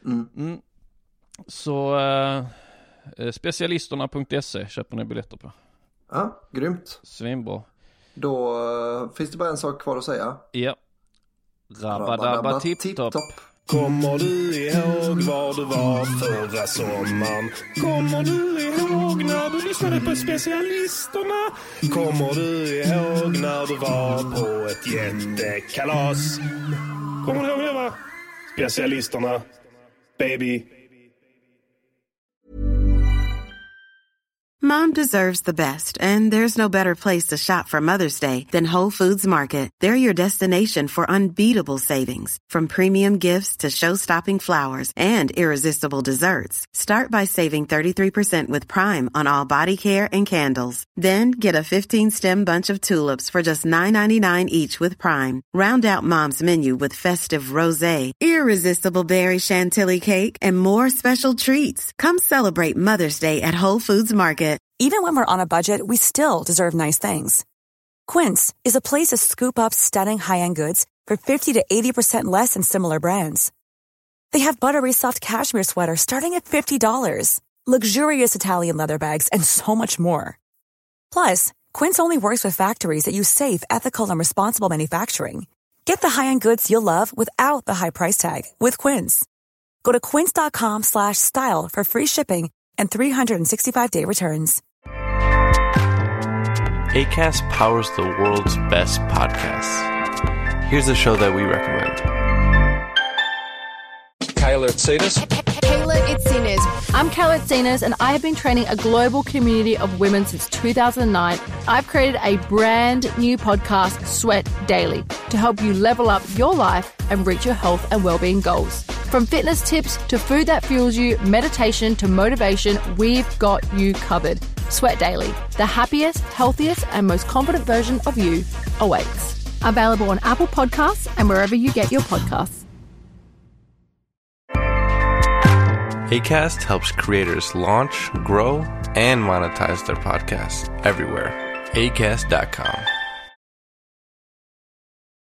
Så specialisterna.se köper ni biljetter på. Ja, grymt. Svinbra. Då finns det bara en sak kvar att säga. Ja. Rabba tipp-topp. Kommer du ihåg var du var förra sommaren? Kommer du ihåg när du lyssnade på specialisterna? Kommer du ihåg när du var på ett jättekalas? Kommer du ihåg det, va? Specialisterna, baby. Mom deserves the best, and there's no better place to shop for Mother's Day than Whole Foods Market. They're your destination for unbeatable savings, from premium gifts to show-stopping flowers and irresistible desserts. Start by saving 33% with Prime on all body care and candles. Then get a 15-stem bunch of tulips for just $9.99 each with Prime. Round out Mom's menu with festive rosé, irresistible berry chantilly cake, and more special treats. Come celebrate Mother's Day at Whole Foods Market. Even when we're on a budget, we still deserve nice things. Quince is a place to scoop up stunning high-end goods for 50 to 80% less than similar brands. They have buttery soft cashmere sweaters starting at $50, luxurious Italian leather bags, and so much more. Plus, Quince only works with factories that use safe, ethical, and responsible manufacturing. Get the high-end goods you'll love without the high price tag with Quince. Go to quince.com/style for free shipping and 365-day returns. Acast powers the world's best podcasts. Here's a show that we recommend. Kyle Artsidis. Kayla Itzinas. I'm Kayla Itzinas, and I have been training a global community of women since 2009. I've created a brand new podcast, Sweat Daily, to help you level up your life and reach your health and well-being goals. From fitness tips to food that fuels you, meditation to motivation, we've got you covered. Sweat Daily, the happiest, healthiest, and most confident version of you awaits. Available on Apple Podcasts and wherever you get your podcasts. Acast helps creators launch, grow, and monetize their podcasts everywhere. Acast.com.